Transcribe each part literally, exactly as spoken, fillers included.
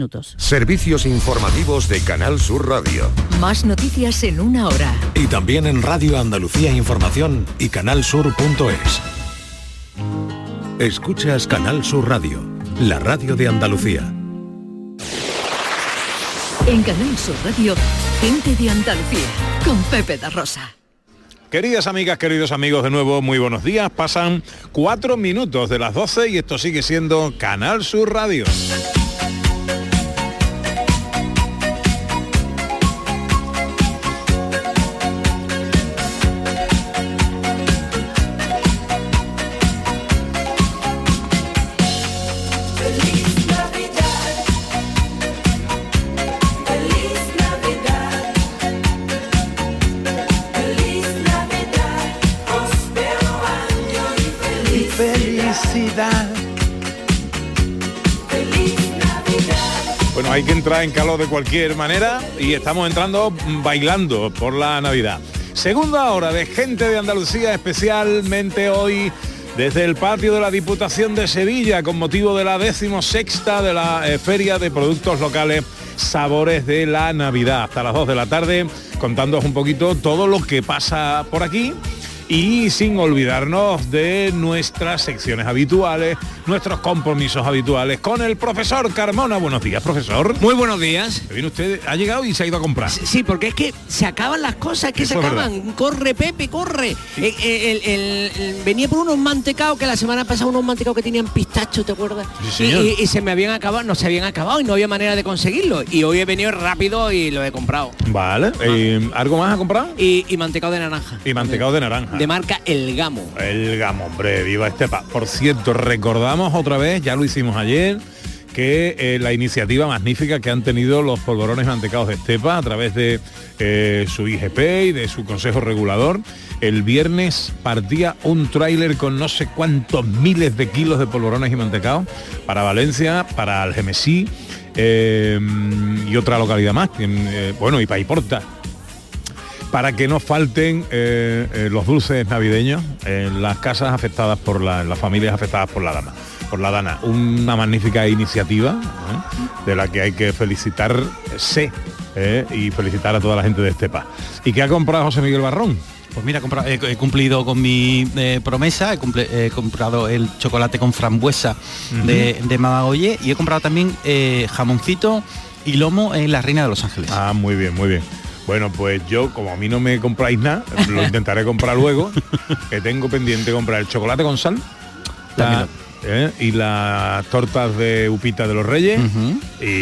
Servicios informativos de Canal Sur Radio. Más noticias en una hora. Y también en Radio Andalucía Información y canalsur punto es. Escuchas Canal Sur Radio, la radio de Andalucía. En Canal Sur Radio, Gente de Andalucía, con Pepe da Rosa. Queridas amigas, queridos amigos, de nuevo, muy buenos días. Pasan cuatro minutos de las doce y esto sigue siendo Canal Sur Radio. Bueno, hay que entrar en calor de cualquier manera y estamos entrando bailando por la Navidad. Segunda hora de Gente de Andalucía, especialmente hoy desde el patio de la Diputación de Sevilla, con motivo de la decimosexta de la eh, Feria de Productos Locales Sabores de la Navidad. Hasta las dos de la tarde, contándoos un poquito todo lo que pasa por aquí. Y sin olvidarnos de nuestras secciones habituales, nuestros compromisos habituales con el profesor Carmona. Buenos días, profesor. Muy buenos días. Viene usted, ha llegado y se ha ido a comprar. Sí, porque es que se acaban las cosas, que Eso se es acaban. verdad. Corre, Pepe, corre. Sí. Eh, eh, el, el, el, venía por unos mantecaos, que la semana pasada unos mantecaos que tenían pistacho, ¿te acuerdas? Sí, señor. Y, y, y se me habían acabado, no se habían acabado y no había manera de conseguirlo. Y hoy he venido rápido y lo he comprado. Vale. Eh, ¿Algo más ha comprado? Y, y mantecado de naranja. Y mantecado de naranja. De marca El Gamo. El Gamo, hombre, viva Estepa. Por cierto, recordamos otra vez, ya lo hicimos ayer, que eh, la iniciativa magnífica que han tenido los polvorones mantecados de Estepa a través de eh, su I G P y de su consejo regulador. El viernes partía un tráiler con no sé cuántos miles de kilos de polvorones y mantecados para Valencia, para Algemesí eh, y otra localidad más, que, eh, bueno, y Paiporta, para que no falten eh, eh, los dulces navideños en las casas afectadas por la, en las familias afectadas por la dana. Por la dana, una magnífica iniciativa, ¿eh? de la que hay que felicitarse ¿eh? y felicitar a toda la gente de Estepa. ¿Y qué ha comprado José Miguel Barrón? Pues mira, he, he cumplido con mi eh, promesa, he, cumple, he comprado el chocolate con frambuesa uh-huh. de, de Mamagoye y he comprado también eh, jamoncito y lomo en la Reina de los Ángeles. Ah, muy bien, muy bien. Bueno, pues yo, como a mí no me compráis nada, lo intentaré comprar luego, que tengo pendiente comprar el chocolate con sal la, eh, y las tortas de upita de los Reyes uh-huh.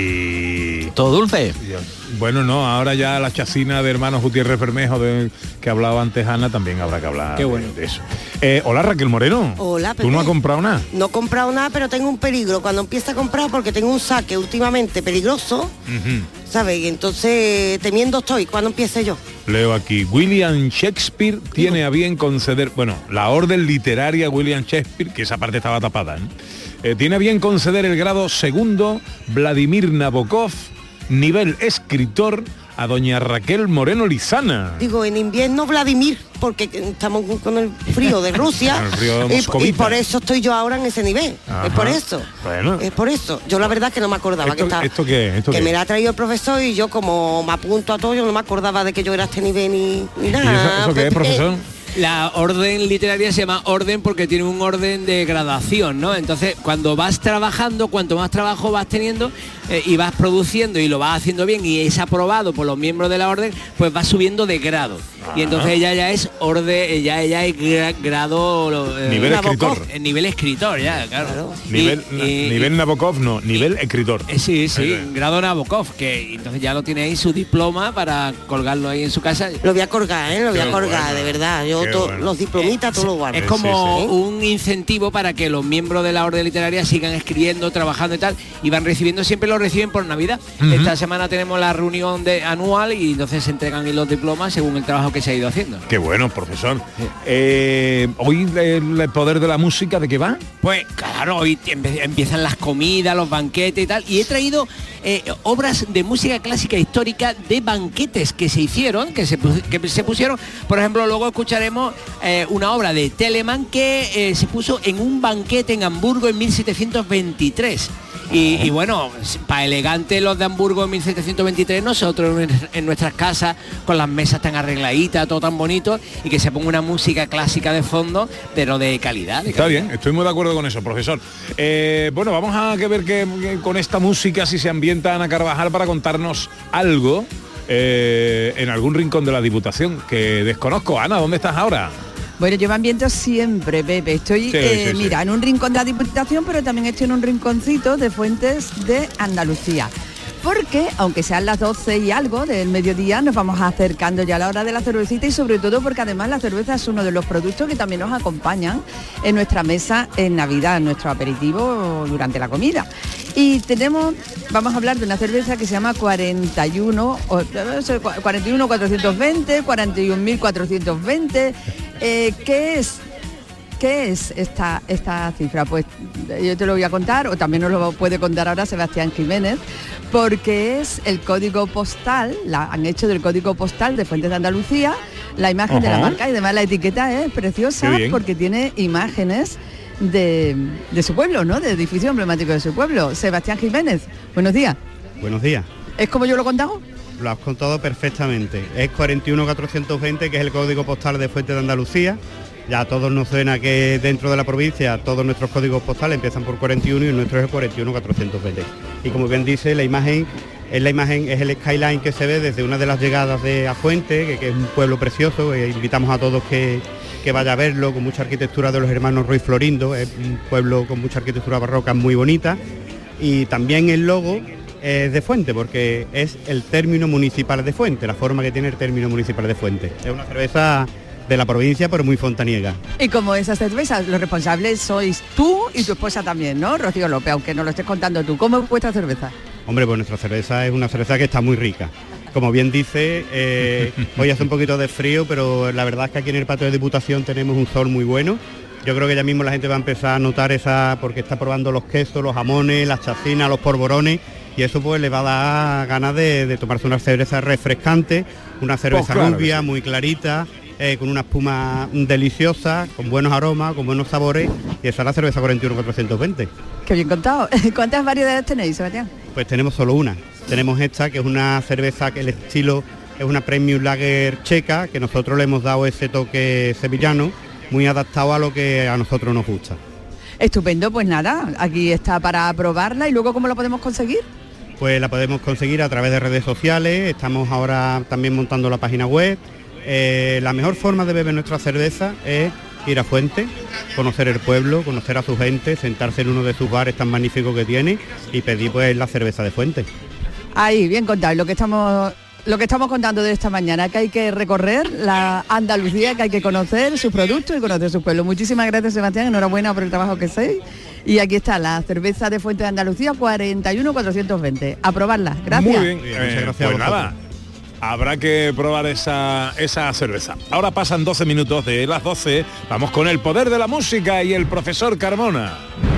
y... ¿Todo dulce? Bueno, no, ahora ya la chacina de hermanos Gutiérrez Bermejo de, que hablaba antes Ana, también habrá que hablar Qué bueno. de, de eso. Eh, hola Raquel Moreno. Hola, Pepe. ¿Tú no has comprado nada? No he comprado nada, pero tengo un peligro cuando empiezo a comprar porque tengo un saque últimamente peligroso, uh-huh. ¿sabes? Y entonces temiendo estoy. ¿Cuándo empiece yo? Leo aquí, William Shakespeare tiene a bien conceder, bueno, la orden literaria William Shakespeare, que esa parte estaba tapada, ¿eh? Eh, tiene a bien conceder el grado segundo Vladimir Nabokov, nivel escritor, a doña Raquel Moreno Lizana. Digo, en invierno Vladimir, porque estamos con el frío de Rusia el frío de y, y por eso estoy yo ahora en ese nivel. Ajá. Es por eso. Bueno. Es por eso. Yo la verdad que no me acordaba ¿Esto, que estaba. ¿Esto qué? ¿Esto que qué? me la ha traído el profesor y yo como me apunto a todo, yo no me acordaba de que yo era este nivel ni, ni nada. ¿Y eso, eso qué es, profesor? La orden literaria se llama orden porque tiene un orden de gradación, ¿no? Entonces, cuando vas trabajando, cuanto más trabajo vas teniendo eh, y vas produciendo y lo vas haciendo bien y es aprobado por los miembros de la orden, pues vas subiendo de grado. Ah. Y entonces ella ya es orden, ya ella es gra, grado eh, nivel Nabokov, escritor. Eh, nivel escritor, ya, claro. claro. Nivel, y, y, nivel Nabokov, no, nivel y, escritor. Eh, sí, sí, eh, grado Nabokov, que entonces ya lo tiene ahí su diploma para colgarlo ahí en su casa. Lo voy a colgar, ¿eh? Lo voy Qué a colgar, bueno. de verdad. Yo to, bueno. los diplomitas, todo lo guardo. Es como sí, sí. un incentivo para que los miembros de la orden literaria sigan escribiendo, trabajando y tal, y van recibiendo, siempre lo reciben por Navidad. Uh-huh. Esta semana tenemos la reunión de anual y entonces se entregan los diplomas según el trabajo que se ha ido haciendo. Qué bueno, profesor. Sí. Eh, ¿Hoy el, el poder de la música de qué va? Pues claro, hoy empiezan las comidas, los banquetes y tal, y he traído eh, obras de música clásica histórica de banquetes que se hicieron, que se, que se pusieron. Por ejemplo, luego escucharemos eh, una obra de Telemann que eh, se puso en un banquete en Hamburgo en mil setecientos veintitrés. Y, y bueno, para elegante los de Hamburgo en mil setecientos veintitrés, nosotros en, en nuestras casas, con las mesas tan arregladitas, todo tan bonito, y que se ponga una música clásica de fondo, pero de calidad. De Está calidad. bien, estoy muy de acuerdo con eso, profesor. Eh, bueno, vamos a que ver que, que con esta música si se ambienta Ana Carvajal para contarnos algo eh, en algún rincón de la Diputación que desconozco. Ana, ¿dónde estás ahora? Bueno, yo me ambiento siempre, Pepe. Estoy, Sí, eh, sí, sí. mira, en un rincón de la Diputación, pero también estoy en un rinconcito de Fuentes de Andalucía. Porque, aunque sean las doce y algo del mediodía, nos vamos acercando ya a la hora de la cervecita y sobre todo porque además la cerveza es uno de los productos que también nos acompañan en nuestra mesa en Navidad, en nuestro aperitivo durante la comida. Y tenemos, vamos a hablar de una cerveza que se llama cuarenta y uno, o, cuarenta y uno cuatrocientos veinte, cuarenta y un mil cuatrocientos veinte, eh, ¿qué es? ¿Qué es esta, esta cifra? Pues yo te lo voy a contar, o también nos lo puede contar ahora Sebastián Jiménez, porque es el código postal, la han hecho del código postal de Fuentes de Andalucía, la imagen Ajá. de la marca, y además la etiqueta es preciosa porque tiene imágenes de, de su pueblo, ¿no? De edificio emblemático de su pueblo. Sebastián Jiménez, buenos días. Buenos días. ¿Es como yo lo he contado? Lo has contado perfectamente. Es cuarenta y uno cuatrocientos veinte, que es el código postal de Fuentes de Andalucía. Ya a todos nos suena que dentro de la provincia todos nuestros códigos postales empiezan por cuarenta y uno y el nuestro es el cuarenta y uno cuatrocientos veinte. Y como bien dice, la imagen es la imagen es el skyline que se ve desde una de las llegadas de Afuente, que, que es un pueblo precioso. Eh, invitamos a todos que, que vaya a verlo, con mucha arquitectura de los hermanos Ruiz Florindo. Es un pueblo con mucha arquitectura barroca muy bonita. Y también el logo es de Fuente, porque es el término municipal de Fuente, la forma que tiene el término municipal de Fuente. Es una cerveza de la provincia, pero muy fontaniega. Y como esas cervezas, los responsables sois tú y tu esposa también, ¿no? Rocío López, aunque no lo estés contando tú. ¿Cómo es vuestra cerveza? Hombre, pues nuestra cerveza es una cerveza que está muy rica. Como bien dice, eh, hoy hace un poquito de frío, pero la verdad es que aquí en el patio de Diputación tenemos un sol muy bueno. Yo creo que ya mismo la gente va a empezar a notar esa, porque está probando los quesos, los jamones, las chacinas, los polvorones, y eso pues le va a dar ganas de, de tomarse una cerveza refrescante, una cerveza Pues claro rubia, que sí. muy clarita, eh, con una espuma deliciosa, con buenos aromas, con buenos sabores, y esa es la cerveza cuarenta y uno cuatrocientos veinte. Qué bien contado. ¿Cuántas variedades tenéis, Sebastián? Pues tenemos solo una. Tenemos esta, que es una cerveza que el estilo es una Premium Lager checa, que nosotros le hemos dado ese toque sevillano, muy adaptado a lo que a nosotros nos gusta. Estupendo, pues nada, aquí está para probarla. ¿Y luego cómo la podemos conseguir? Pues la podemos conseguir a través de redes sociales, estamos ahora también montando la página web. Eh, la mejor forma de beber nuestra cerveza es ir a Fuente, conocer el pueblo, conocer a su gente, sentarse en uno de sus bares tan magníficos que tiene y pedir pues la cerveza de Fuente. Ahí, bien contado, lo que estamos lo que estamos contando de esta mañana, que hay que recorrer la Andalucía, que hay que conocer sus productos y conocer su pueblo. Muchísimas gracias, Sebastián, enhorabuena por el trabajo que hacéis. Y aquí está la cerveza de Fuente de Andalucía, cuarenta y uno cuatrocientos veinte. A probarla, gracias. Muy bien, Bien, eh, muchas gracias a pues vosotros. nada, habrá que probar esa, esa cerveza. Ahora pasan doce minutos de las doce, vamos con el poder de la música y el profesor Carmona.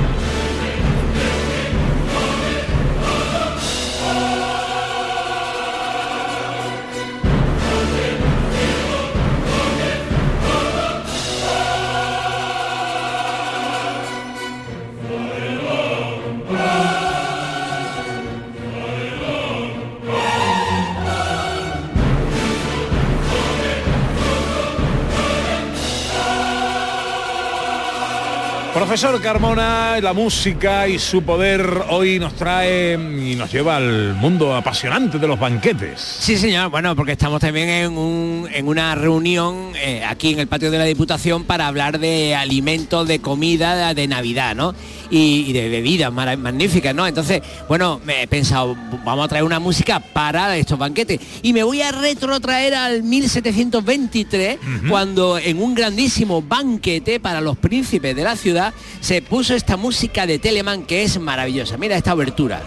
Profesor Carmona, la música y su poder hoy nos trae y nos lleva al mundo apasionante de los banquetes. Sí, señor, bueno, porque estamos también en, un, en una reunión eh, aquí en el patio de la Diputación para hablar de alimentos, de comida, de Navidad, ¿no? Y, y de bebidas mara- magníficas, ¿no? Entonces, bueno, me he pensado, vamos a traer una música para estos banquetes. Y me voy a retrotraer al mil setecientos veintitrés, uh-huh. cuando en un grandísimo banquete para los príncipes de la ciudad se puso esta música de Telemann que es maravillosa. Mira esta obertura.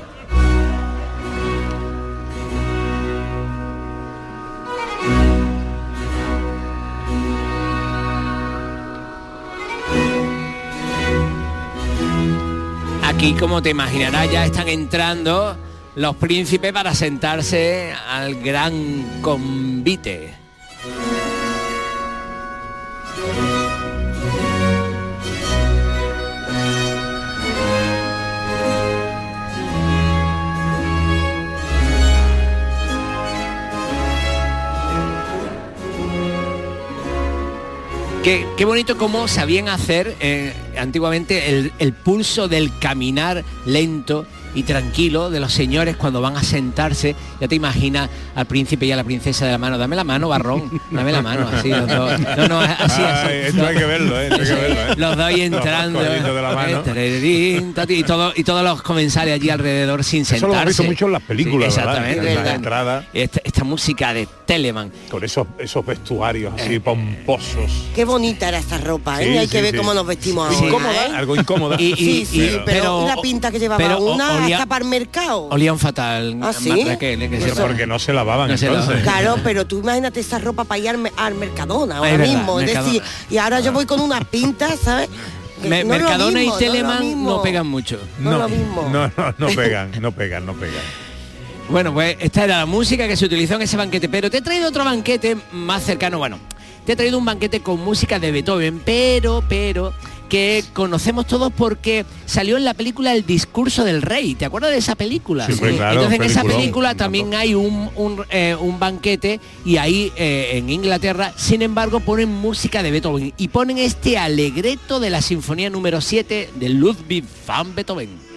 Aquí, como te imaginarás, ya están entrando los príncipes para sentarse al gran convite. Qué, qué bonito cómo sabían hacer eh, antiguamente el, el pulso del caminar lento y tranquilo de los señores cuando van a sentarse. Ya te imaginas al príncipe y a la princesa de la mano, dame la mano, Barrón, dame la mano, así, los dos. No, no, así, así. Ay, esto hay que verlo, ¿eh? Esto hay que verlo, ¿eh? Los dos ahí entrando. Los de la mano. Y, todo, y todos los comensales allí alrededor sin sentarse. Eso lo hemos visto mucho en las películas, sí, ¿verdad? exactamente. En las entradas. Esta, esta música de Telemann. Con esos, esos vestuarios así pomposos. Qué bonita era esta ropa, ¿eh? Sí, hay sí, que ver sí. cómo nos vestimos Sí, ahora. incómoda, ¿eh? algo incómoda. Y, y, Sí, sí, y- pero, pero- ¿y la pinta que llevaba pero una olía- hasta para el mercado? Olían fatal. ¿Ah, sí? Raquel, ¿eh? que Eso- sepa. Porque no se lavaban No se entonces. lavaban. Claro, pero tú imagínate esa ropa para ir al, me- al Mercadona ahora Es verdad, mismo. Es Mercadona. decir, y ahora yo voy con unas pintas, ¿sabes? Que Me- no es lo Mercadona mismo, y Telemann no, es lo no, mismo. pegan mucho. No es No, lo mismo. no, no, no pegan, no pegan, no pegan. Bueno, pues esta era la música que se utilizó en ese banquete, pero te he traído otro banquete más cercano. Bueno, te he traído un banquete con música de Beethoven, pero, pero, que conocemos todos porque salió en la película El discurso del rey. ¿Te acuerdas de esa película? Sí, hombre, claro, Entonces en esa peliculón, película me encantó. también hay un, un, eh, un banquete y ahí eh, en Inglaterra, sin embargo, ponen música de Beethoven y ponen este alegreto de la sinfonía número siete de Ludwig van Beethoven.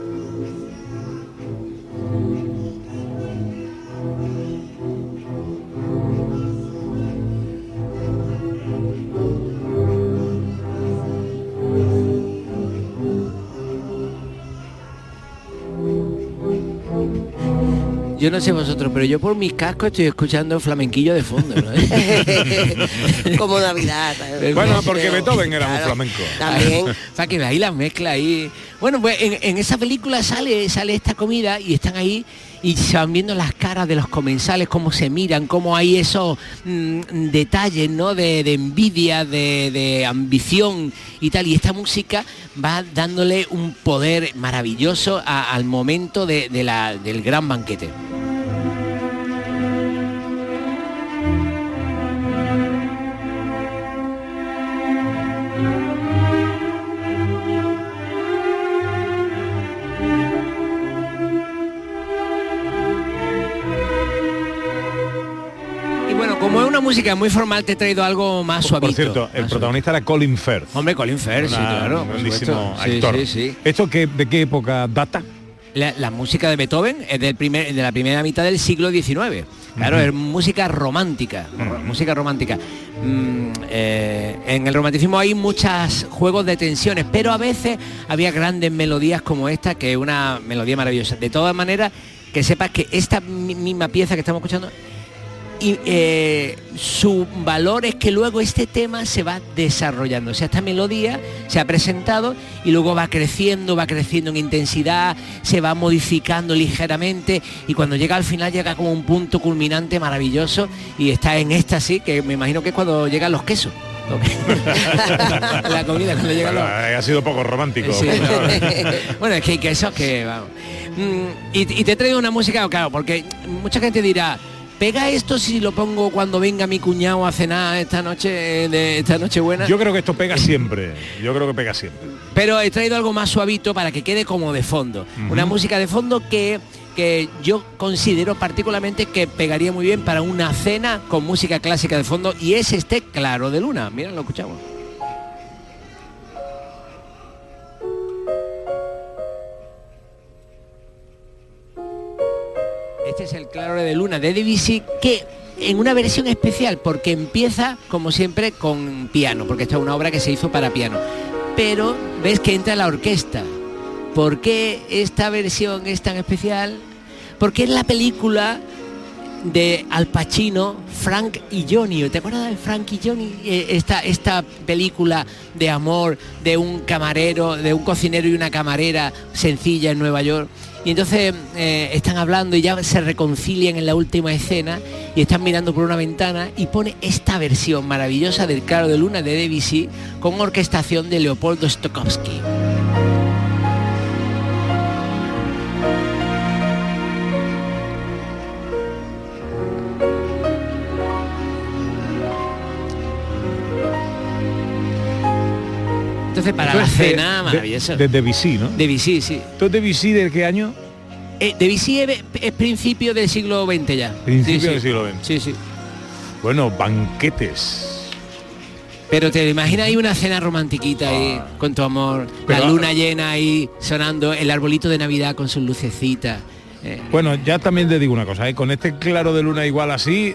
Yo no sé vosotros, pero yo por mis cascos estoy escuchando flamenquillo de fondo, ¿no? Como Navidad. ¿sabes? Bueno, porque Pero- Beethoven era muy claro, flamenco. También. Para que veáis la mezcla ahí. Bueno, pues en, en esa película sale, sale esta comida y están ahí y se van viendo las caras de los comensales, cómo se miran, cómo hay esos mm, detalles, ¿no? De, de envidia, de, de ambición y tal. Y esta música va dándole un poder maravilloso a- al momento de, de la, del gran banquete. Y bueno, como es una música muy formal, te he traído algo más suavito. Por cierto, el Más protagonista era Colin Firth. suavito. Hombre, Colin Firth, sí, Una- claro. un por grandísimo supuesto. Sí, actor. sí, sí. ¿Esto qué, de qué época data? La, la música de Beethoven es del primer, de la primera mitad del siglo diecinueve. Claro, Ujú. es música romántica. ro- Ujú. Música romántica. Mm, eh, en el romanticismo hay muchos juegos de tensiones, pero a veces había grandes melodías como esta, que es una melodía maravillosa. De todas maneras, que sepas que esta mi- misma pieza que estamos escuchando, y eh, su valor es que luego este tema se va desarrollando. O sea, esta melodía se ha presentado y luego va creciendo, va creciendo en intensidad, se va modificando ligeramente y cuando llega al final llega como un punto culminante maravilloso y está en éxtasis, que me imagino que es cuando llegan los quesos. La comida, cuando llegan Bueno, los... ha sido poco romántico. Sí, no. Bueno, es que hay quesos que... Vamos. Mm, y, y te he traído una música, claro, porque mucha gente dirá, ¿pega esto si lo pongo cuando venga mi cuñado a cenar esta noche de esta noche buena? Yo creo que esto pega siempre. Yo creo que pega siempre. Pero he traído algo más suavito para que quede como de fondo. Ujú. Una música de fondo que, que yo considero particularmente que pegaría muy bien para una cena con música clásica de fondo y es este Claro de Luna. Mira, lo escuchamos. Este es el Claro de Luna de Debussy, que en una versión especial, porque empieza, como siempre, con piano, porque esta es una obra que se hizo para piano. Pero ves que entra la orquesta. ¿Por qué esta versión es tan especial? Porque es la película de Al Pacino, Frank y Johnny. ¿Te acuerdas de Frank y Johnny? Eh, Esta, esta película de amor de un camarero, de un cocinero y una camarera sencilla en Nueva York. Y entonces eh, están hablando y ya se reconcilian en la última escena y están mirando por una ventana y pone esta versión maravillosa del Claro de Luna de Debussy con orquestación de Leopoldo Stokowski. Entonces para Esto la es de- cena, de- maravilloso. De Debussy, ¿no? Debussy, sí. ¿Esto es Debussy de qué año? Eh, Debussy es, es principio del siglo veinte ya. Principio Sí, sí. del siglo veinte. Sí, sí. Bueno, banquetes. Pero te imaginas ahí una cena romantiquita ahí, con tu amor, Pero- la luna llena ahí sonando, el arbolito de Navidad con sus lucecitas. eh, Bueno, ya también te digo una cosa, ¿eh? Con este claro de luna igual así...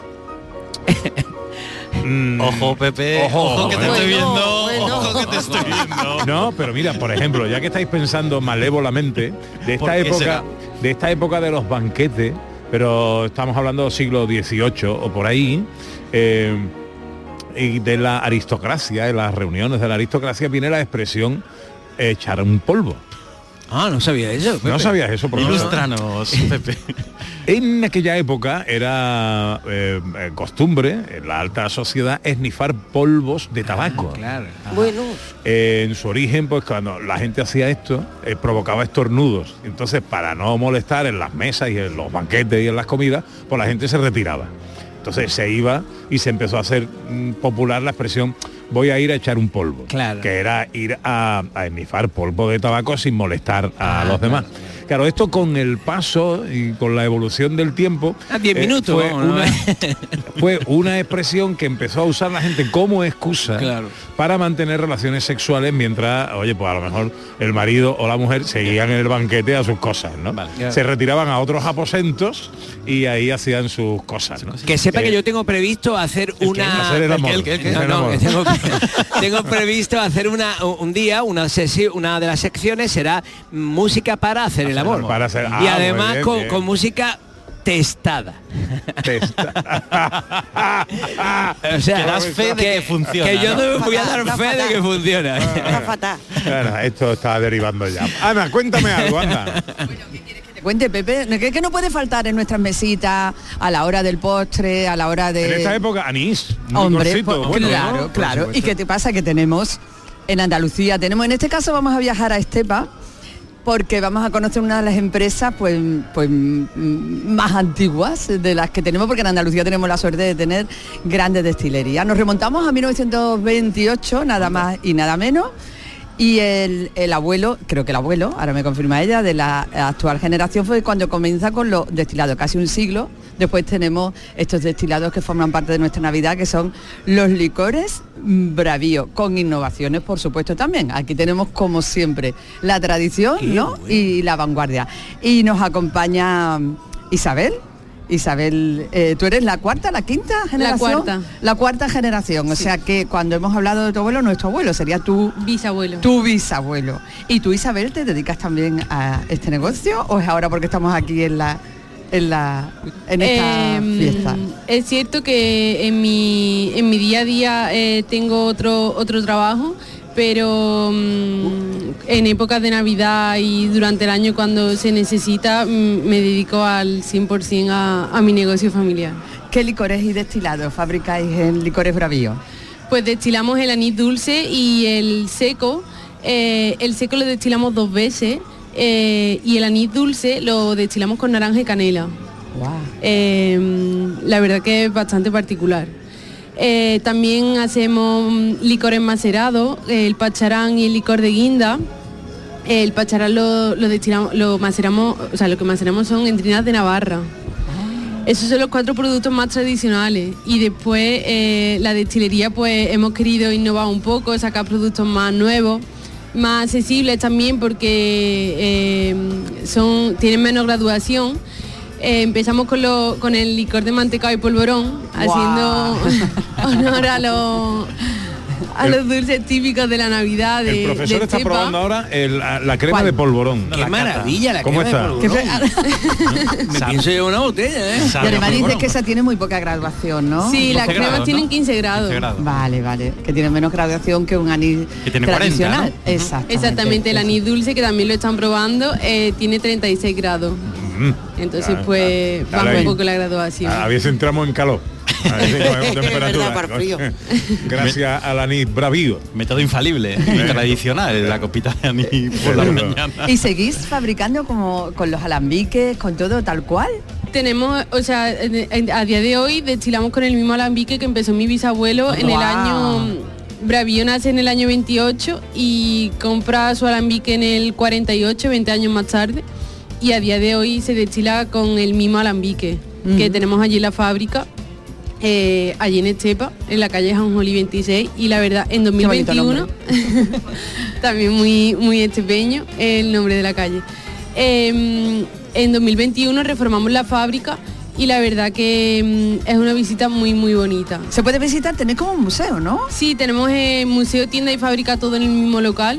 mm, Ojo, Pepe, Ojo, ojo, que te bueno, estoy viendo, bueno. ojo que te estoy viendo. No, pero mira, por ejemplo, ya que estáis pensando malévolamente de ¿Por esta qué época, será? de esta época de los banquetes, pero estamos hablando siglo dieciocho o por ahí, eh, y de la aristocracia, en las reuniones de la aristocracia viene la expresión echar un polvo. Ah, no sabía eso. ¿No sabías eso? Por favor? Ilústranos, Pepe. En aquella época era eh, eh, costumbre en la alta sociedad esnifar polvos de tabaco. Claro. Bueno, Eh, en su origen, pues cuando la gente hacía esto, eh, provocaba estornudos. Entonces, para no molestar en las mesas y en los banquetes y en las comidas, pues la gente se retiraba. Entonces se iba y se empezó a hacer mm, popular la expresión voy a ir a echar un polvo. Claro. Que era ir a, a esnifar polvo de tabaco sin molestar a Ah, los demás. claro, claro. Claro, esto con el paso y con la evolución del tiempo... A diez eh, minutos, fue, vamos, ¿no? una, fue una expresión que empezó a usar la gente como excusa Claro. para mantener relaciones sexuales mientras, oye, pues a lo mejor el marido o la mujer seguían en el banquete a sus cosas, ¿no? Vale. Se retiraban a otros aposentos y ahí hacían sus cosas, ¿no? Que sepa Eh, que yo tengo previsto hacer una... hacer el amor. ¿El qué? ¿El qué? No, Hacer el no, amor. que tengo, tengo previsto hacer una un día, una sesión, una de las secciones será música para hacer el amor. Para hacer- y ah, además muy bien, con, bien. con música testada. O sea, Que das fe de que funciona, Que yo ¿no? no voy a Fatal, dar está fe de fatal. que funciona. está fatal. Bueno, esto está derivando ya. Ana, cuéntame algo, anda. Te cuente, Pepe, ¿qué, qué no puede faltar en nuestras mesitas a la hora del postre, a la hora de... En esta época, anís, un Hombre, licorcito, pues, bueno, claro, ¿no? Por claro. ¿Y supuesto. qué te pasa? Que tenemos en Andalucía, tenemos en este caso vamos a viajar a Estepa porque vamos a conocer una de las empresas pues, pues mm, más antiguas de las que tenemos, porque en Andalucía tenemos la suerte de tener grandes destilerías. Nos remontamos a mil novecientos veintiocho, nada más y nada menos. Y el, el abuelo, creo que el abuelo, ahora me confirma ella, de la actual generación fue cuando comienza con los destilados, casi un siglo. Después tenemos estos destilados que forman parte de nuestra Navidad, que son los licores Bravío, con innovaciones, por supuesto, también. Aquí tenemos, como siempre, la tradición, ¿no? Y la vanguardia. Y nos acompaña Isabel. Isabel, eh, tú eres la cuarta, la quinta generación. cuarta. La cuarta generación, o sea que cuando hemos hablado de tu abuelo, nuestro abuelo sería tu Bisabuelo. tu bisabuelo. ¿Y tú, Isabel, te dedicas también a este negocio o es ahora porque estamos aquí en la en la en esta Em, fiesta? Es cierto que en mi en mi día a día eh, tengo otro otro trabajo, pero mm, en épocas de Navidad y durante el año cuando se necesita mm, me dedico al cien por ciento a, a mi negocio familiar. ¿Qué licores y destilados fabricáis en Licores Bravío? Pues destilamos el anís dulce y el seco. Eh, el seco lo destilamos dos veces eh, y el anís dulce lo destilamos con naranja y canela. Wow. Eh, la verdad que es bastante particular. Eh, también hacemos mm, licores macerados, el pacharán y el licor de guinda. El pacharán lo, lo destilamos, lo maceramos, o sea, lo que maceramos son entrinadas de Navarra. Esos son los cuatro productos más tradicionales y después eh, la destilería pues hemos querido innovar un poco, sacar productos más nuevos, más accesibles también porque eh, son, tienen menos graduación. Eh, empezamos con, lo, con el licor de mantecado y polvorón, haciendo honor a los, a los dulces típicos de la Navidad de El profesor de está Estepa. probando ahora el- la, la crema ¿Cuál? de polvorón. Qué maravilla la ¿Cómo crema está? de ¿Qué polvorón. fe- Me pienso llevar una botella, ¿eh? y además dices que esa tiene muy poca graduación, ¿no? Sí, las doce cremas grados, tienen ¿no? quince grados. quince grados. Vale, vale, que tiene menos graduación que un anís Que tiene cuarenta, tradicional. ¿no? Exactamente. Exactamente, el anís dulce, que también lo están probando, eh, tiene treinta y seis grados. Mm. Entonces, Ah, pues, ah, baja dale un ahí. poco la graduación. A ver si entramos en calor. A ver si cogemos temperatura. verdad, para frío. Gracias al anís Bravío. Método infalible y tradicional, la copita de anís por la Seguro. mañana. ¿Y seguís fabricando como con los alambiques, con todo tal cual? Tenemos, o sea, en- en- a día de hoy destilamos con el mismo alambique que empezó mi bisabuelo en el Guau. año... Bravío nace en el año veintiocho y compra su alambique en el cuarenta y ocho, veinte años más tarde. Y a día de hoy se destila con el mismo alambique que tenemos allí en la fábrica. eh, allí en Estepa, en la calle Ajonjolí veintiséis, y la verdad, en dos mil veintiuno, también muy, muy estepeño el nombre de la calle. Eh, en dos mil veintiuno reformamos la fábrica y la verdad que mm, es una visita muy muy bonita. Se puede visitar, tenéis como un museo, ¿no? Sí, tenemos eh, museo, tienda y fábrica todo en el mismo local.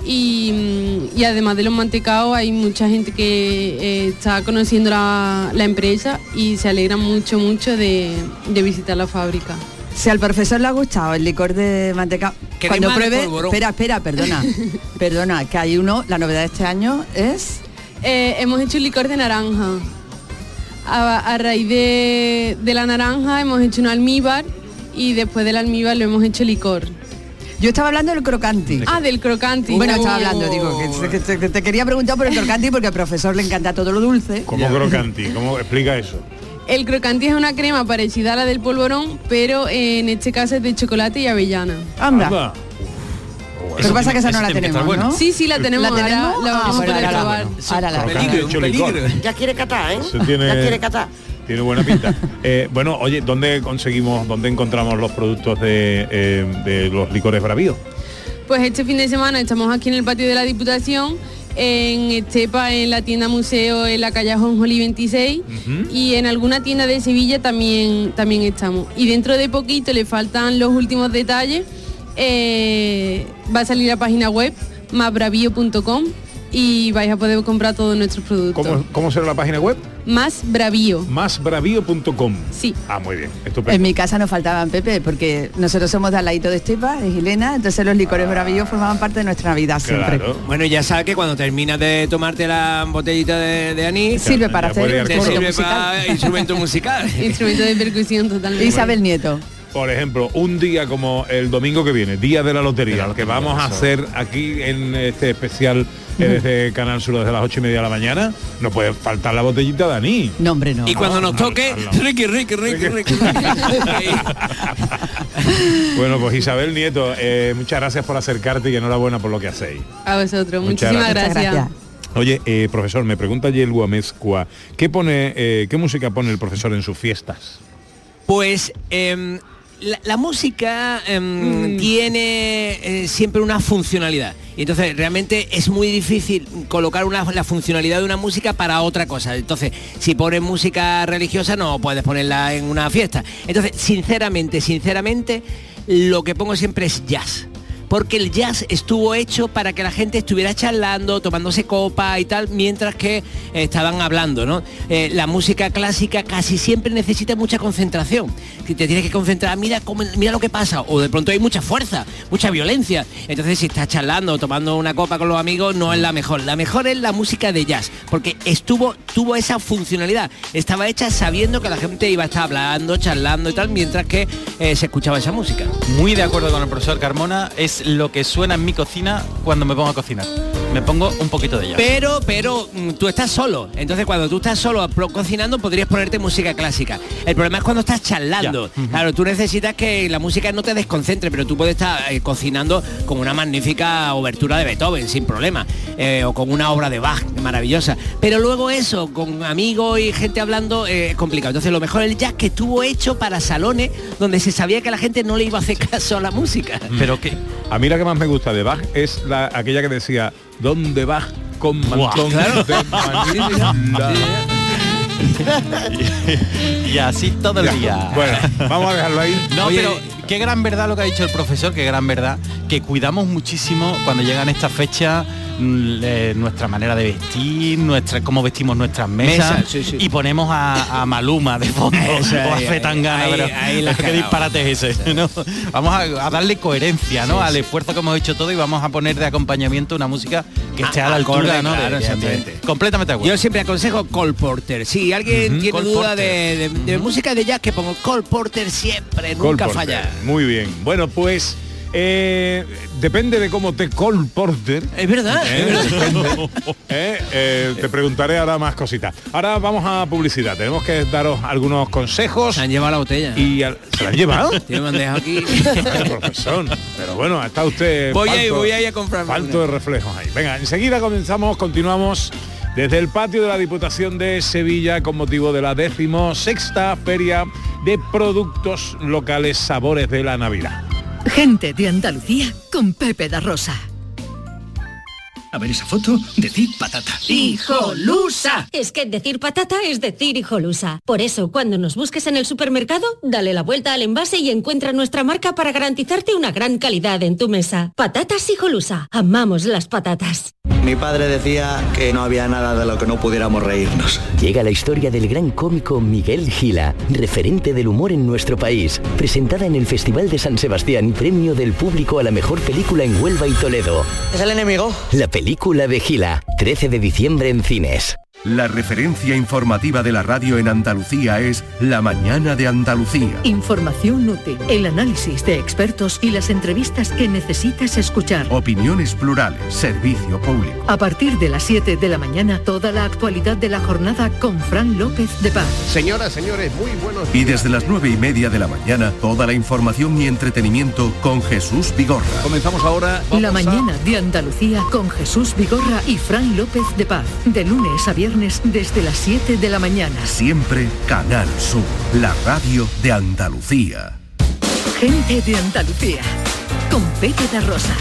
Y, y además de los mantecaos hay mucha gente que eh, está conociendo la, la empresa y se alegra mucho mucho de, de visitar la fábrica. Si al profesor le ha gustado el licor de mantecao, cuando pruebe, espera, espera, perdona, perdona, que hay uno, la novedad de este año es... Eh, hemos hecho un licor de naranja. A, a raíz de, de la naranja hemos hecho un almíbar y después del almíbar lo hemos hecho licor. Yo estaba hablando del crocanti. Ah, del crocanti. Bueno, estaba hablando, digo, que, que, que, que te quería preguntar por el crocanti porque al profesor le encanta todo lo dulce. ¿Cómo crocanti? ¿Cómo explica eso? El crocanti es una crema parecida a la del polvorón, pero en este caso es de chocolate y avellana. Anda. Anda. Lo que pasa es que esa no la tenemos, bueno. ¿no? Sí, sí, la tenemos. ¿La tenemos? Ahora, la vamos ah, a poder ahora probar. Ahora la peligro, un peligro. Ya quiere catar, ¿eh? Tiene, ya quiere catar. Tiene buena pinta. eh, bueno, oye, ¿dónde conseguimos, dónde encontramos los productos de, eh, de los licores Bravío? Pues este fin de semana estamos aquí en el patio de la Diputación, en Estepa, en la tienda museo, en la calle Ajonjolí veintiséis, uh-huh. y en alguna tienda de Sevilla también, también estamos. Y dentro de poquito le faltan los últimos detalles. Eh, va a salir la página web más bravío punto com y vais a poder comprar todos nuestros productos. ¿Cómo, cómo será la página web? Más Bravío. más bravío punto com. Sí. Ah, muy bien, estupendo. En mi casa nos faltaban, Pepe, porque nosotros somos de al ladito de Estepa, de Gilena, entonces los licores ah. Bravío formaban parte de nuestra Navidad siempre. Claro. Bueno, ya sabes que cuando terminas de tomarte la botellita de, de anís, sirve para hacer instrumento musical. instrumento musical. Instrumento de percusión totalmente. Isabel Nieto. Por ejemplo, un día como el domingo que viene, día de la lotería, de la que vamos a hacer aquí en este especial eh, desde Canal Sur desde las ocho y media de la mañana, no puede faltar la botellita de anís. No, hombre, no. Y cuando nos toque, al, al Ricky, Ricky, Ricky, Ricky. Bueno, pues Isabel Nieto, eh, muchas gracias por acercarte y enhorabuena por lo que hacéis. A vosotros, muchas muchísimas gracias. gracias. gracias. Oye, eh, profesor, me pregunta Yelgu Amezcua, ¿qué pone, eh, qué música pone el profesor en sus fiestas? Pues eh, la, la música eh, mm. tiene eh, siempre una funcionalidad. Y entonces realmente es muy difícil colocar una, la funcionalidad de una música para otra cosa. Entonces, si pones música religiosa no puedes ponerla en una fiesta. Entonces, sinceramente, sinceramente, lo que pongo siempre es jazz. Porque el jazz estuvo hecho para que la gente estuviera charlando, tomándose copa y tal, mientras que eh, estaban hablando, ¿no? Eh, la música clásica casi siempre necesita mucha concentración. Si te tienes que concentrar, mira cómo, mira lo que pasa, o de pronto hay mucha fuerza, mucha violencia. Entonces, si estás charlando o tomando una copa con los amigos, no es la mejor. La mejor es la música de jazz, porque estuvo, tuvo esa funcionalidad. Estaba hecha sabiendo que la gente iba a estar hablando, charlando y tal, mientras que eh, se escuchaba esa música. Muy de acuerdo con el profesor Carmona, es lo que suena en mi cocina cuando me pongo a cocinar. Me pongo un poquito de jazz. Pero, pero, tú estás solo. Entonces, cuando tú estás solo cocinando, podrías ponerte música clásica. El problema es cuando estás charlando. Uh-huh. Claro, tú necesitas que la música no te desconcentre, pero tú puedes estar eh, cocinando con una magnífica obertura de Beethoven, sin problema. Eh, o con una obra de Bach, maravillosa. Pero luego eso, con amigos y gente hablando, eh, es complicado. Entonces, lo mejor es el jazz, que estuvo hecho para salones donde se sabía que la gente no le iba a hacer caso a la música. Pero que... A mí la que más me gusta de Bach es la, aquella que decía, ¿dónde Bach con mantón claro. de Manila? y, y así todo el día. Bueno, vamos a dejarlo ahí. No, Oye, pero qué gran verdad lo que ha dicho el profesor, qué gran verdad, que cuidamos muchísimo cuando llegan estas fechas eh, nuestra manera de vestir, nuestra cómo vestimos nuestras mesas. Mesa, sí, sí. Y ponemos a, a Maluma de fondo Esa, o a ahí, Zetangana, ahí, pero ahí la qué disparate es ese, ¿no? Vamos a, a darle coherencia, ¿no? Sí, al sí. esfuerzo que hemos hecho todo y vamos a poner de acompañamiento una música que esté a, a la altura, ¿no? Claro, de, exactamente. De, completamente de acuerdo. Yo siempre aconsejo Cole Porter. Si alguien uh-huh. tiene Cole duda Porter. de, de, de uh-huh. música de jazz, que pongo Cole Porter siempre, Cole nunca Porter. falla. Muy bien. Bueno, pues eh, depende de cómo te Cole Porter. Es verdad. Eh, es verdad. eh, eh, te preguntaré ahora más cositas. Ahora vamos a publicidad. Tenemos que daros algunos consejos. Se han llevado la botella. Y al, ¿se la han llevado? Tiene bandeja aquí. Profesor. Pero bueno, está usted. Voy falto, a ir, voy a ir a comprar. Falto de reflejos ahí. Venga, enseguida comenzamos, continuamos desde el patio de la Diputación de Sevilla con motivo de la decimosexta Feria de Productos Locales Sabores de la Navidad. Gente de Andalucía con Pepe da Rosa. A ver esa foto, decir patata. ¡Hijolusa! Es que decir patata es decir hijolusa. Por eso, cuando nos busques en el supermercado, dale la vuelta al envase y encuentra nuestra marca para garantizarte una gran calidad en tu mesa. Patatas Hijolusa. Amamos las patatas. Mi padre decía que no había nada de lo que no pudiéramos reírnos. Llega la historia del gran cómico Miguel Gila, referente del humor en nuestro país, presentada en el Festival de San Sebastián y premio del público a la mejor película en Huelva y Toledo. ¿Es el enemigo? La película de Gila, trece de diciembre en cines. La referencia informativa de la radio en Andalucía es La Mañana de Andalucía. Información útil, el análisis de expertos y las entrevistas que necesitas escuchar. Opiniones plurales, servicio público. A partir de las siete de la mañana, toda la actualidad de la jornada con Fran López de Paz. Señoras, señores, muy buenos días. Y desde las nueve y media de la mañana, toda la información y entretenimiento con Jesús Vigorra. Comenzamos ahora. La Mañana de Andalucía con Jesús Vigorra y Fran López de Paz. De lunes a viernes desde las siete de la mañana. Siempre Canal Sur, la radio de Andalucía. Gente de Andalucía con Pepe da Rosa.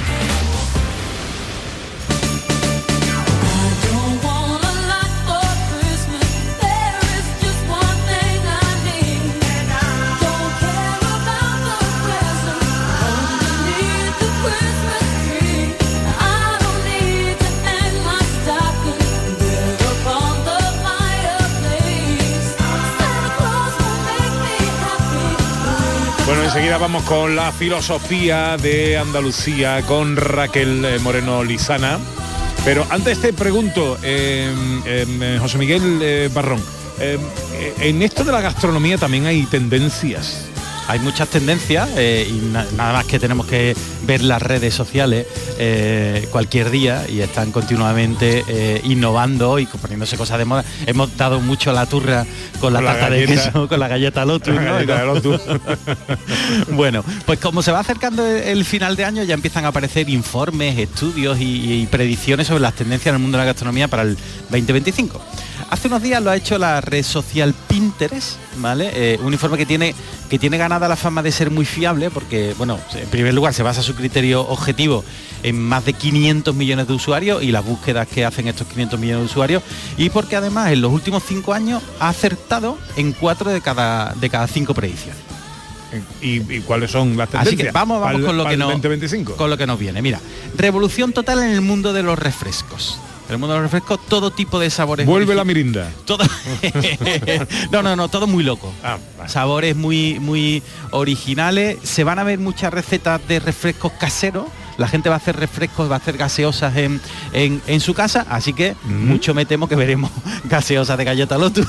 Bueno, enseguida vamos con la filosofía de Andalucía con Raquel Moreno Lizana. Pero antes te pregunto, eh, eh, José Miguel eh, Barrón, eh, en esto de la gastronomía también hay tendencias. Hay muchas tendencias eh, y na nada más que tenemos que ver las redes sociales eh, cualquier día y están continuamente eh, innovando y poniéndose cosas de moda. Hemos dado mucho la turra con la Con la tarta de galleta. queso, con la galleta Lotus, La ¿no? galleta de Lotus. Bueno, pues como se va acercando el final de año ya empiezan a aparecer informes, estudios y, y predicciones sobre las tendencias en el mundo de la gastronomía para el veinte veinticinco. Hace unos días lo ha hecho la red social Pinterest, ¿vale? Eh, un informe que tiene, que tiene ganada la fama de ser muy fiable porque, bueno, en primer lugar se basa su criterio objetivo en más de quinientos millones de usuarios y las búsquedas que hacen estos quinientos millones de usuarios y porque además en los últimos cinco años ha acertado en cuatro de cada, de cada cinco predicciones. ¿Y, y cuáles son las tendencias? Así que vamos, vamos Pal, con, lo que no, veinte veinticinco. con lo que nos viene. Mira, revolución total en el mundo de los refrescos. En el mundo de los refrescos, todo tipo de sabores. Vuelve la mirinda. Todo... no, no, no, todo muy loco. Ah, vale. Sabores muy, muy originales. Se van a ver muchas recetas de refrescos caseros. La gente va a hacer refrescos, va a hacer gaseosas en, en, en su casa, así que mm. mucho me temo que veremos gaseosas de galleta Lotus,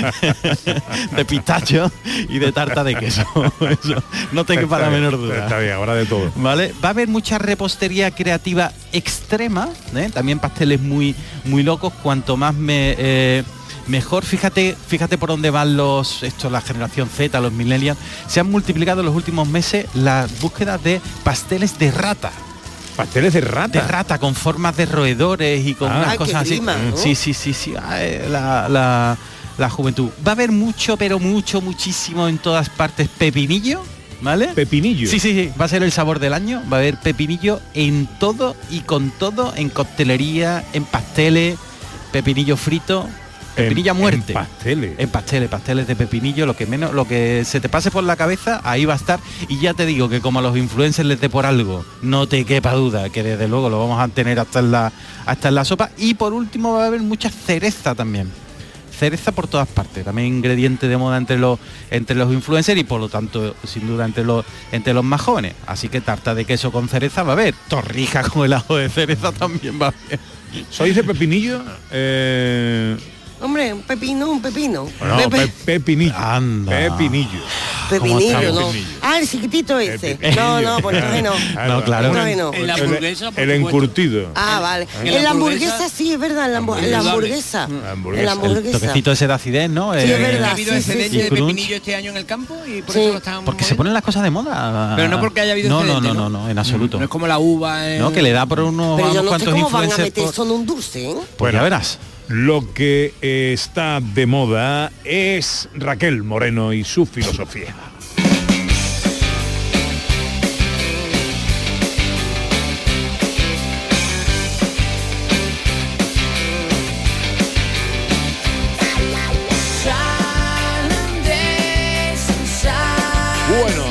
de pistacho y de tarta de queso. Eso, no te quepa la menor duda. Está bien, ahora de todo. ¿Vale? Va a haber mucha repostería creativa extrema, ¿eh? También pasteles muy, muy locos, cuanto más me... Eh, mejor. Fíjate, fíjate por dónde van los, esto, la generación Z, los millennials. Se han multiplicado en los últimos meses las búsquedas de pasteles de rata. Pasteles de rata. De rata, con formas de roedores y con ah, unas ay, cosas así. clima, ¿no? Sí, sí, sí, sí. Ay, la, la, la juventud. Va a haber mucho, pero mucho, muchísimo en todas partes pepinillo. ¿Vale? Pepinillo. Sí, sí, sí. Va a ser el sabor del año. Va a haber pepinillo en todo y con todo, en coctelería, en pasteles, pepinillo frito. Pepinilla en, muerte. En pasteles. En pasteles, pasteles de pepinillo, lo que menos, lo que se te pase por la cabeza, ahí va a estar. Y ya te digo que como a los influencers les dé por algo, no te quepa duda que desde luego lo vamos a tener hasta en la, hasta en la sopa. Y por último va a haber mucha cereza también. Cereza por todas partes, también ingrediente de moda entre los entre los influencers y por lo tanto sin duda entre los entre los más jóvenes. Así que tarta de queso con cereza va a haber, torrija con helado de cereza también va a haber. ¿Sois de pepinillo? Eh... Hombre, un pepino, un pepino. No, Pepe... pe pepinillo. Anda. Pepinillo. Pepinillo, no. Ah, el chiquitito ese. Pepinillo. No, no, pues entonces no. No, claro. Entonces no. En la hamburguesa, El, el encurtido. Ah, vale. En la, la hamburguesa sí, es verdad, en la, hamburguesa. La hamburguesa. La hamburguesa. En la hamburguesa. El toquecito ese de acidez, ¿no? Sí, eh, es verdad. Ha habido Sí, excedente sí, de sí. pepinillo este año en el campo y por Sí. eso lo estábamos Porque se moviendo. ponen las cosas de moda. Pero no porque haya habido no, no, excedente, no, no, no, en absoluto. No es como la uva. eh. No, que le da por unos Pero yo unos no sé cuantos cómo van a influencers. meter por- eso en un dulce, ¿eh? Pues ya verás. lo que eh, está de moda es Raquel Moreno y su filosofía. Bueno,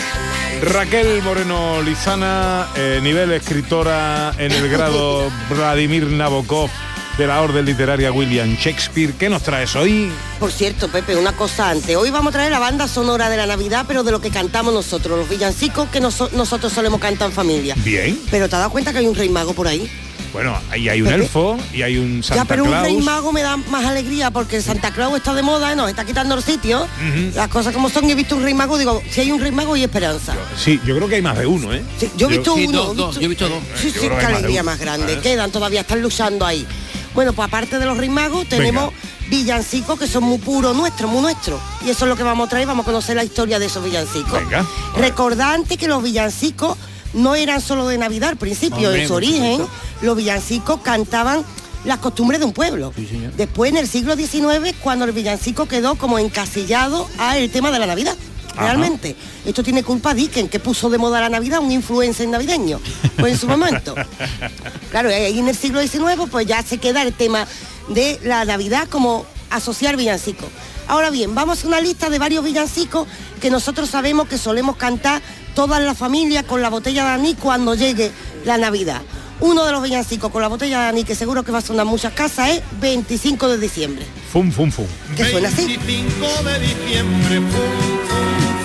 Raquel Moreno Lizana, eh, nivel escritora en el grado Vladimir Nabokov de la Orden Literaria William Shakespeare. ¿Qué nos traes hoy? Por cierto, Pepe, una cosa antes. Hoy vamos a traer la banda sonora de la Navidad, pero de lo que cantamos nosotros, los villancicos que nos, nosotros solemos cantar en familia. Bien. Pero ¿te has dado cuenta que hay un rey mago por ahí? Bueno, ahí hay un Pepe. elfo y hay un Santa Ya, pero Claus. un rey mago me da más alegría porque el Santa Claus está de moda, nos está quitando el sitio. Ujú. Las cosas como son, y he visto un rey mago, digo, si hay un rey mago hay esperanza. Sí, yo creo que hay más de uno, ¿eh? Sí, yo he visto Sí, uno. dos, dos, yo he visto dos. Sí, Yo sí, creo que qué hay más de alegría uno. más grande. ¿Eh? Quedan todavía, están luchando ahí. Bueno, pues aparte de los rey magos, tenemos villancicos que son muy puros nuestros, muy nuestros. Y eso es lo que vamos a traer, vamos a conocer la historia de esos villancicos. Venga. Recordad antes que los villancicos no eran solo de Navidad al principio, Hombre, en su por origen, supuesto. los villancicos cantaban las costumbres de un pueblo. Después, en el siglo diecinueve, cuando el villancico quedó como encasillado al tema de la Navidad. Realmente, esto tiene culpa Dickens, que puso de moda la Navidad, un influencer navideño, pues en su momento. Claro, ahí en el siglo diecinueve, pues ya se queda el tema de la Navidad como asociar villancicos. Ahora bien, vamos a una lista de varios villancicos que nosotros sabemos que solemos cantar todas las familias con la botella de anís cuando llegue la Navidad. Uno de los villancicos con la botella de anís que seguro que va a sonar en muchas casas es veinticinco de diciembre. Fum, fum, fum. Que suena así. veinticinco de diciembre, fum, fum,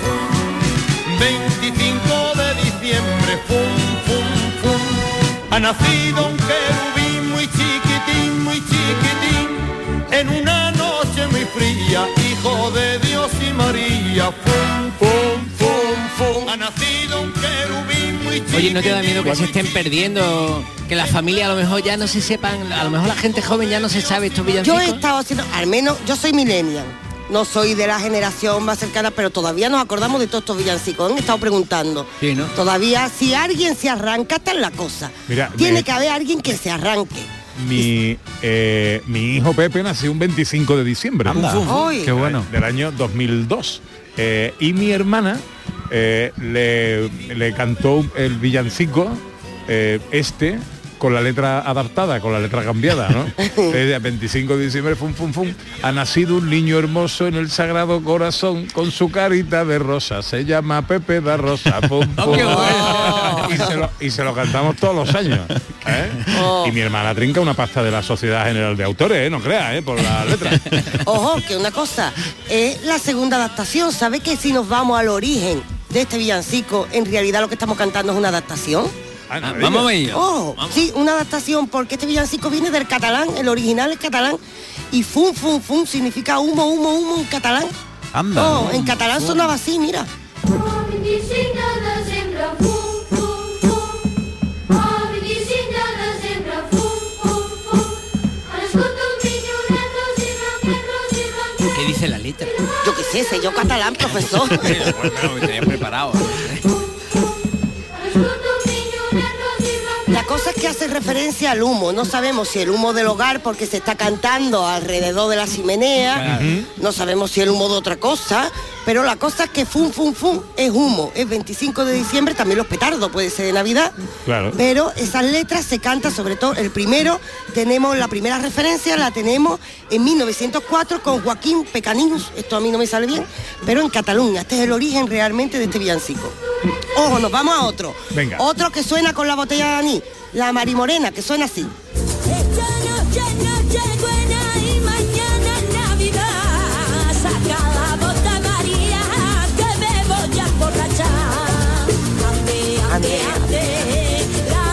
fum. veinticinco de diciembre, fum, fum, fum. Ha nacido un querubín muy chiquitín, muy chiquitín, en una noche muy fría, hijo de Dios y María, fum, fum, fum, fum. Ha nacido un querubín muy chiquitín. Oye, ¿no te da miedo que se estén perdiendo? Que las familias a lo mejor ya no se sepan, a lo mejor la gente joven ya no se sabe estos villancicos. Yo he estado haciendo, al menos, yo soy millennial. No soy de la generación más cercana, pero todavía nos acordamos de todos estos villancicos. Han estado preguntando. Sí, ¿no? Todavía, si alguien se arranca, está en la cosa. Mira, Tiene me- que haber alguien que se arranque. Mi, eh, mi hijo Pepe nació un veinticinco de diciembre. Anda, Fum, fum. qué bueno. Del año dos mil dos. Eh, y mi hermana eh, le, le cantó el villancico eh, este con la letra adaptada, con la letra cambiada, ¿no? Desde el veinticinco de diciembre, fum, fum, fum, ha nacido un niño hermoso en el Sagrado Corazón, con su carita de rosa, se llama Pepe da Rosa, pum, pum. qué bueno. y, se lo, y se lo cantamos todos los años. ¿eh? Oh. Y mi hermana trinca una pasta de la Sociedad General de Autores, ¿eh? No creas, ¿eh? Por la letra. Ojo, que una cosa, es la segunda adaptación. ¿Sabe que si nos vamos al origen de este villancico, en realidad lo que estamos cantando es una adaptación? Ah, no Ah, me vamos a digas. ver. Oh, sí, una adaptación, porque este villancico viene del catalán, el original es catalán, y fum, fum, fum significa humo, humo, humo en catalán. Anda. Oh, en catalán sonaba así, mira. ¿Qué dice la letra? Yo qué sé, sé yo catalán, profesor. Bueno, me tenía preparado. La cosa es que hace referencia al humo. No sabemos si el humo del hogar porque se está cantando alrededor de la chimenea. Claro. No sabemos si el humo de otra cosa. Pero la cosa es que fum, fum, fum es humo. Es veinticinco de diciembre, también los petardos, puede ser de Navidad. Claro. Pero esas letras se cantan sobre todo. El primero, tenemos la primera referencia, la tenemos en mil novecientos cuatro con Joaquín Pecanins. Esto a mí no me sale bien, pero en Cataluña. Este es el origen realmente de este villancico. Ojo, nos vamos a otro. Venga. Otro que suena con la botella de anís, la Marimorena, que suena así. Ande, ande.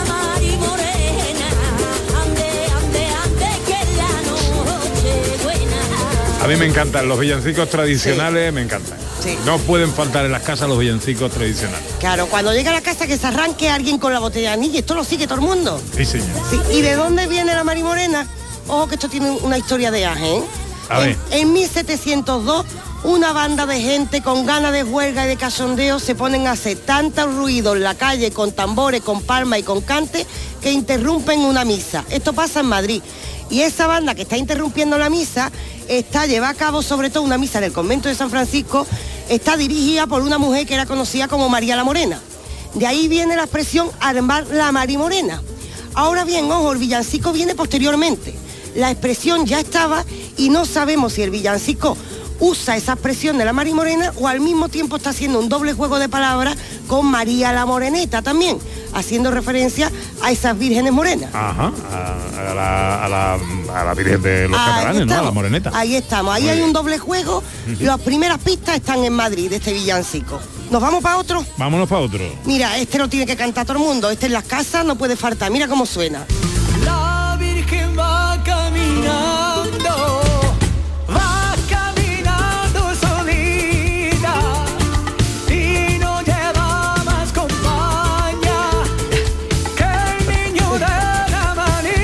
A mí me encantan los villancicos tradicionales, me encantan. Sí. No pueden faltar en las casas los villancicos tradicionales. Claro, cuando llega a la casa que se arranque alguien con la botella de anís, y esto lo sigue todo el mundo. Sí, señor. Sí, ¿y de dónde viene la Marimorena? Ojo que esto tiene una historia de aje, ¿eh? A ver. En, en mil setecientos dos, una banda de gente con ganas de huelga y de cachondeo se ponen a hacer tanto ruido en la calle con tambores, con palmas y con cante que interrumpen una misa. Esto pasa en Madrid. Y esa banda que está interrumpiendo la misa está lleva a cabo sobre todo una misa en el convento de San Francisco, está dirigida por una mujer que era conocida como María la Morena. De ahí viene la expresión armar la Mari Morena. Ahora bien, ojo, el villancico viene posteriormente. La expresión ya estaba y no sabemos si el villancico usa esa expresión de la Mari Morena o al mismo tiempo está haciendo un doble juego de palabras con María la Moreneta también, haciendo referencia a esas vírgenes morenas. Ajá, a, a, la, a, la, a la Virgen de los Ahí catalanes, ¿no? A la estamos. Moreneta. Ahí estamos, ahí Muy hay bien. un doble juego. Ujú. Las primeras pistas están en Madrid de este villancico. ¿Nos vamos para otro? Vámonos para otro. Mira, este lo tiene que cantar todo el mundo, este en las casas no puede faltar, mira cómo suena. La Virgen va caminando, va caminando solita y no lleva más compañía que el niño de la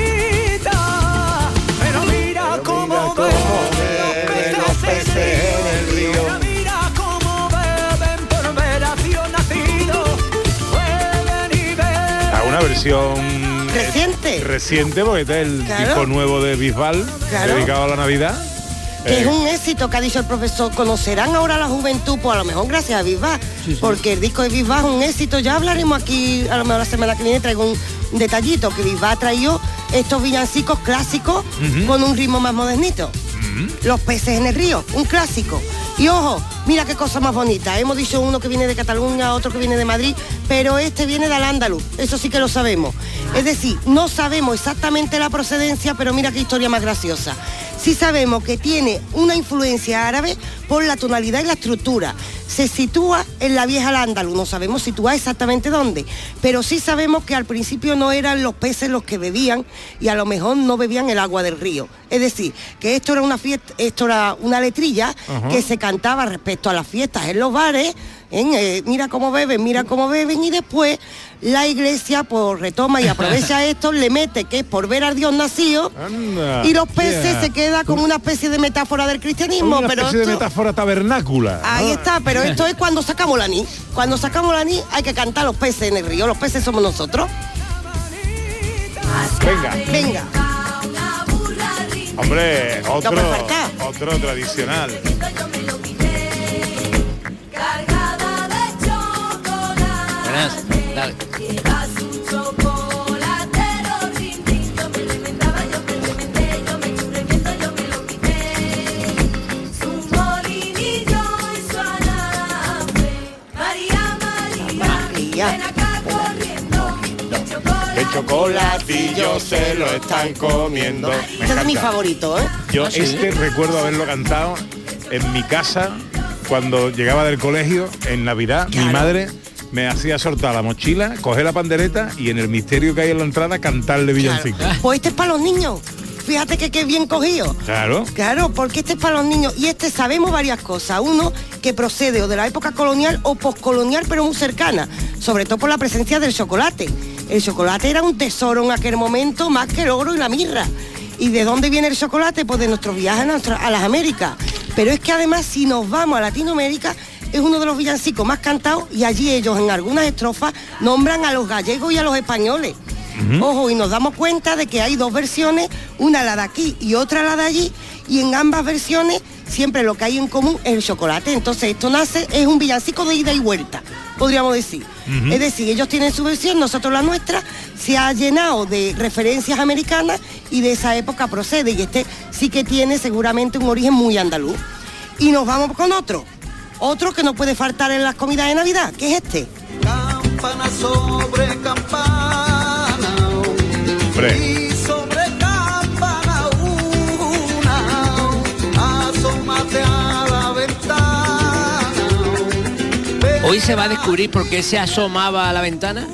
manita. Pero mira cómo beben los peces en el río. Mira cómo beben por ver a Dios nacido. Beben y beben. A una versión Reciente. reciente, porque este es el Claro. disco nuevo de Bisbal, Claro. dedicado a la Navidad. Que Eh, es un éxito que ha dicho el profesor. ¿Conocerán ahora la juventud? Pues a lo mejor gracias a Bisbal, porque el disco de Bisbal es un éxito. Ya hablaremos aquí, a lo mejor la semana que viene traigo un, un detallito, que Bisbal ha traído estos villancicos clásicos Ujú. con un ritmo más modernito. Los peces en el río, un clásico. Y ojo, mira qué cosa más bonita. Hemos dicho uno que viene de Cataluña, otro que viene de Madrid, pero este viene de Al-Ándalus, eso sí que lo sabemos. Es decir, no sabemos exactamente la procedencia, pero mira qué historia más graciosa. Sí sabemos que tiene una influencia árabe por la tonalidad y la estructura. Se sitúa en la vieja Al-Ándalus, no sabemos situar exactamente dónde, pero sí sabemos que al principio no eran los peces los que bebían y a lo mejor no bebían el agua del río. Es decir, que esto era una fiesta, esto era una letrilla Ajá. que se cantaba respecto a las fiestas en los bares, en, eh, mira cómo beben, mira cómo beben, y después la iglesia pues retoma y aprovecha esto, le mete que es por ver al Dios nacido, Anda, y los peces yeah. se queda como una especie de metáfora del cristianismo, una pero especie de esto- metáfora tabernácula. ahí ¿no? está, pero esto es cuando sacamos la anís. Cuando sacamos la anís hay que cantar los peces en el río, los peces somos nosotros. Venga. Venga. Hombre, otro, puede faltar. otro tradicional. Buenas, dale. El chocolatillo se lo están comiendo. Me Este es mi encanta. favorito, ¿eh? Yo ¿Ah, sí? este recuerdo haberlo cantado en mi casa cuando llegaba del colegio en Navidad. Mi madre me hacía soltar la mochila, coger la pandereta y en el misterio que hay en la entrada cantarle villancico. Pues este es para los niños. Fíjate que qué bien cogido. Claro. Claro, porque este es para los niños y este sabemos varias cosas. Uno, que procede o de la época colonial o poscolonial, pero muy cercana, sobre todo por la presencia del chocolate. El chocolate era un tesoro en aquel momento más que el oro y la mirra. ¿Y de dónde viene el chocolate? Pues de nuestros viajes a, nuestra- a las Américas. Pero es que además si nos vamos a Latinoamérica es uno de los villancicos más cantados y allí ellos en algunas estrofas nombran a los gallegos y a los españoles. Ojo, y nos damos cuenta de que hay dos versiones, una la de aquí y otra la de allí, y en ambas versiones siempre lo que hay en común es el chocolate. Entonces esto nace, es un villancico de ida y vuelta, podríamos decir. Ujú. Es decir, ellos tienen su versión, nosotros la nuestra, se ha llenado de referencias americanas y de esa época procede, y este sí que tiene seguramente un origen muy andaluz. Y nos vamos con otro, otro que no puede faltar en las comidas de Navidad, que es este. Campana sobre campana. Y sobre campana una, asómate a la ventana. Hoy se va a descubrir por qué se asomaba a la ventana.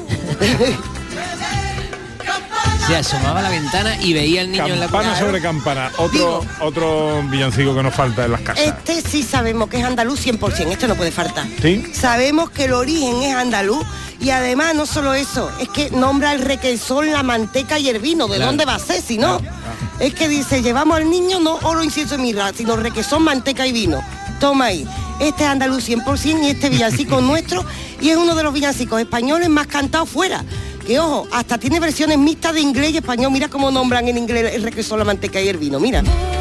Se asomaba a la ventana y veía al niño en la Campana cuna. sobre campana. Otro, otro villancico que nos falta en las casas. Este sí sabemos que es andaluz cien por ciento, este no puede faltar. ¿Sí? Sabemos que el origen es andaluz y además no solo eso, es que nombra el requesón, la manteca y el vino. ¿De Claro. dónde va a ser si no? Es que dice, llevamos al niño no oro, incienso y mirra, sino requesón, manteca y vino. Toma ahí. Este es andaluz cien por ciento y este villancico es nuestro y es uno de los villancicos españoles más cantados fuera. Que ojo, hasta tiene versiones mixtas de inglés y español. Mira cómo nombran en inglés el requesón, la manteca y el vino, mira.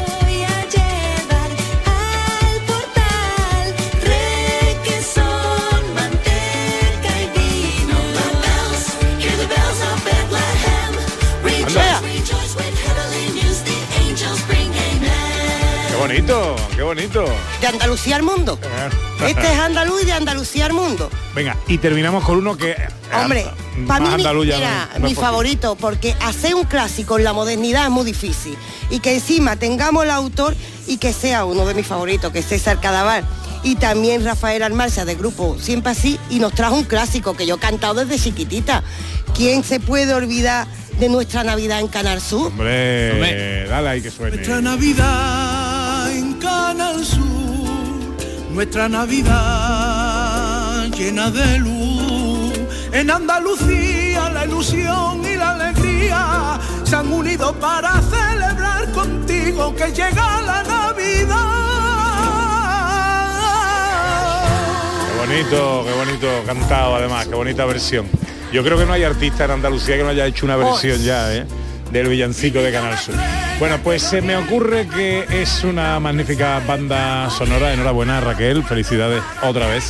Qué bonito, qué bonito. De Andalucía al mundo. Este es andaluz y de Andalucía al mundo. Venga, y terminamos con uno que... Hombre, para mí andaluz, mira, no, no mi favorito, porque hacer un clásico en la modernidad es muy difícil. Y que encima tengamos el autor y que sea uno de mis favoritos, que es César Cadaval. Y también Rafael Almarza del grupo Siempre Así, y nos trajo un clásico que yo he cantado desde chiquitita. ¿Quién se puede olvidar de nuestra Navidad en Canal Sur? Hombre, Hombre. dale ahí que suene. Nuestra Navidad en Canal Sur, nuestra Navidad llena de luz. En Andalucía la ilusión y la alegría se han unido para celebrar contigo que llega la Navidad. Qué bonito, qué bonito cantado además, qué bonita versión. Yo creo que no hay artista en Andalucía que no haya hecho una versión ya, ¿eh? Del villancico de Canal Sur. Bueno, pues se me ocurre que es una magnífica banda sonora. Enhorabuena, Raquel, felicidades otra vez.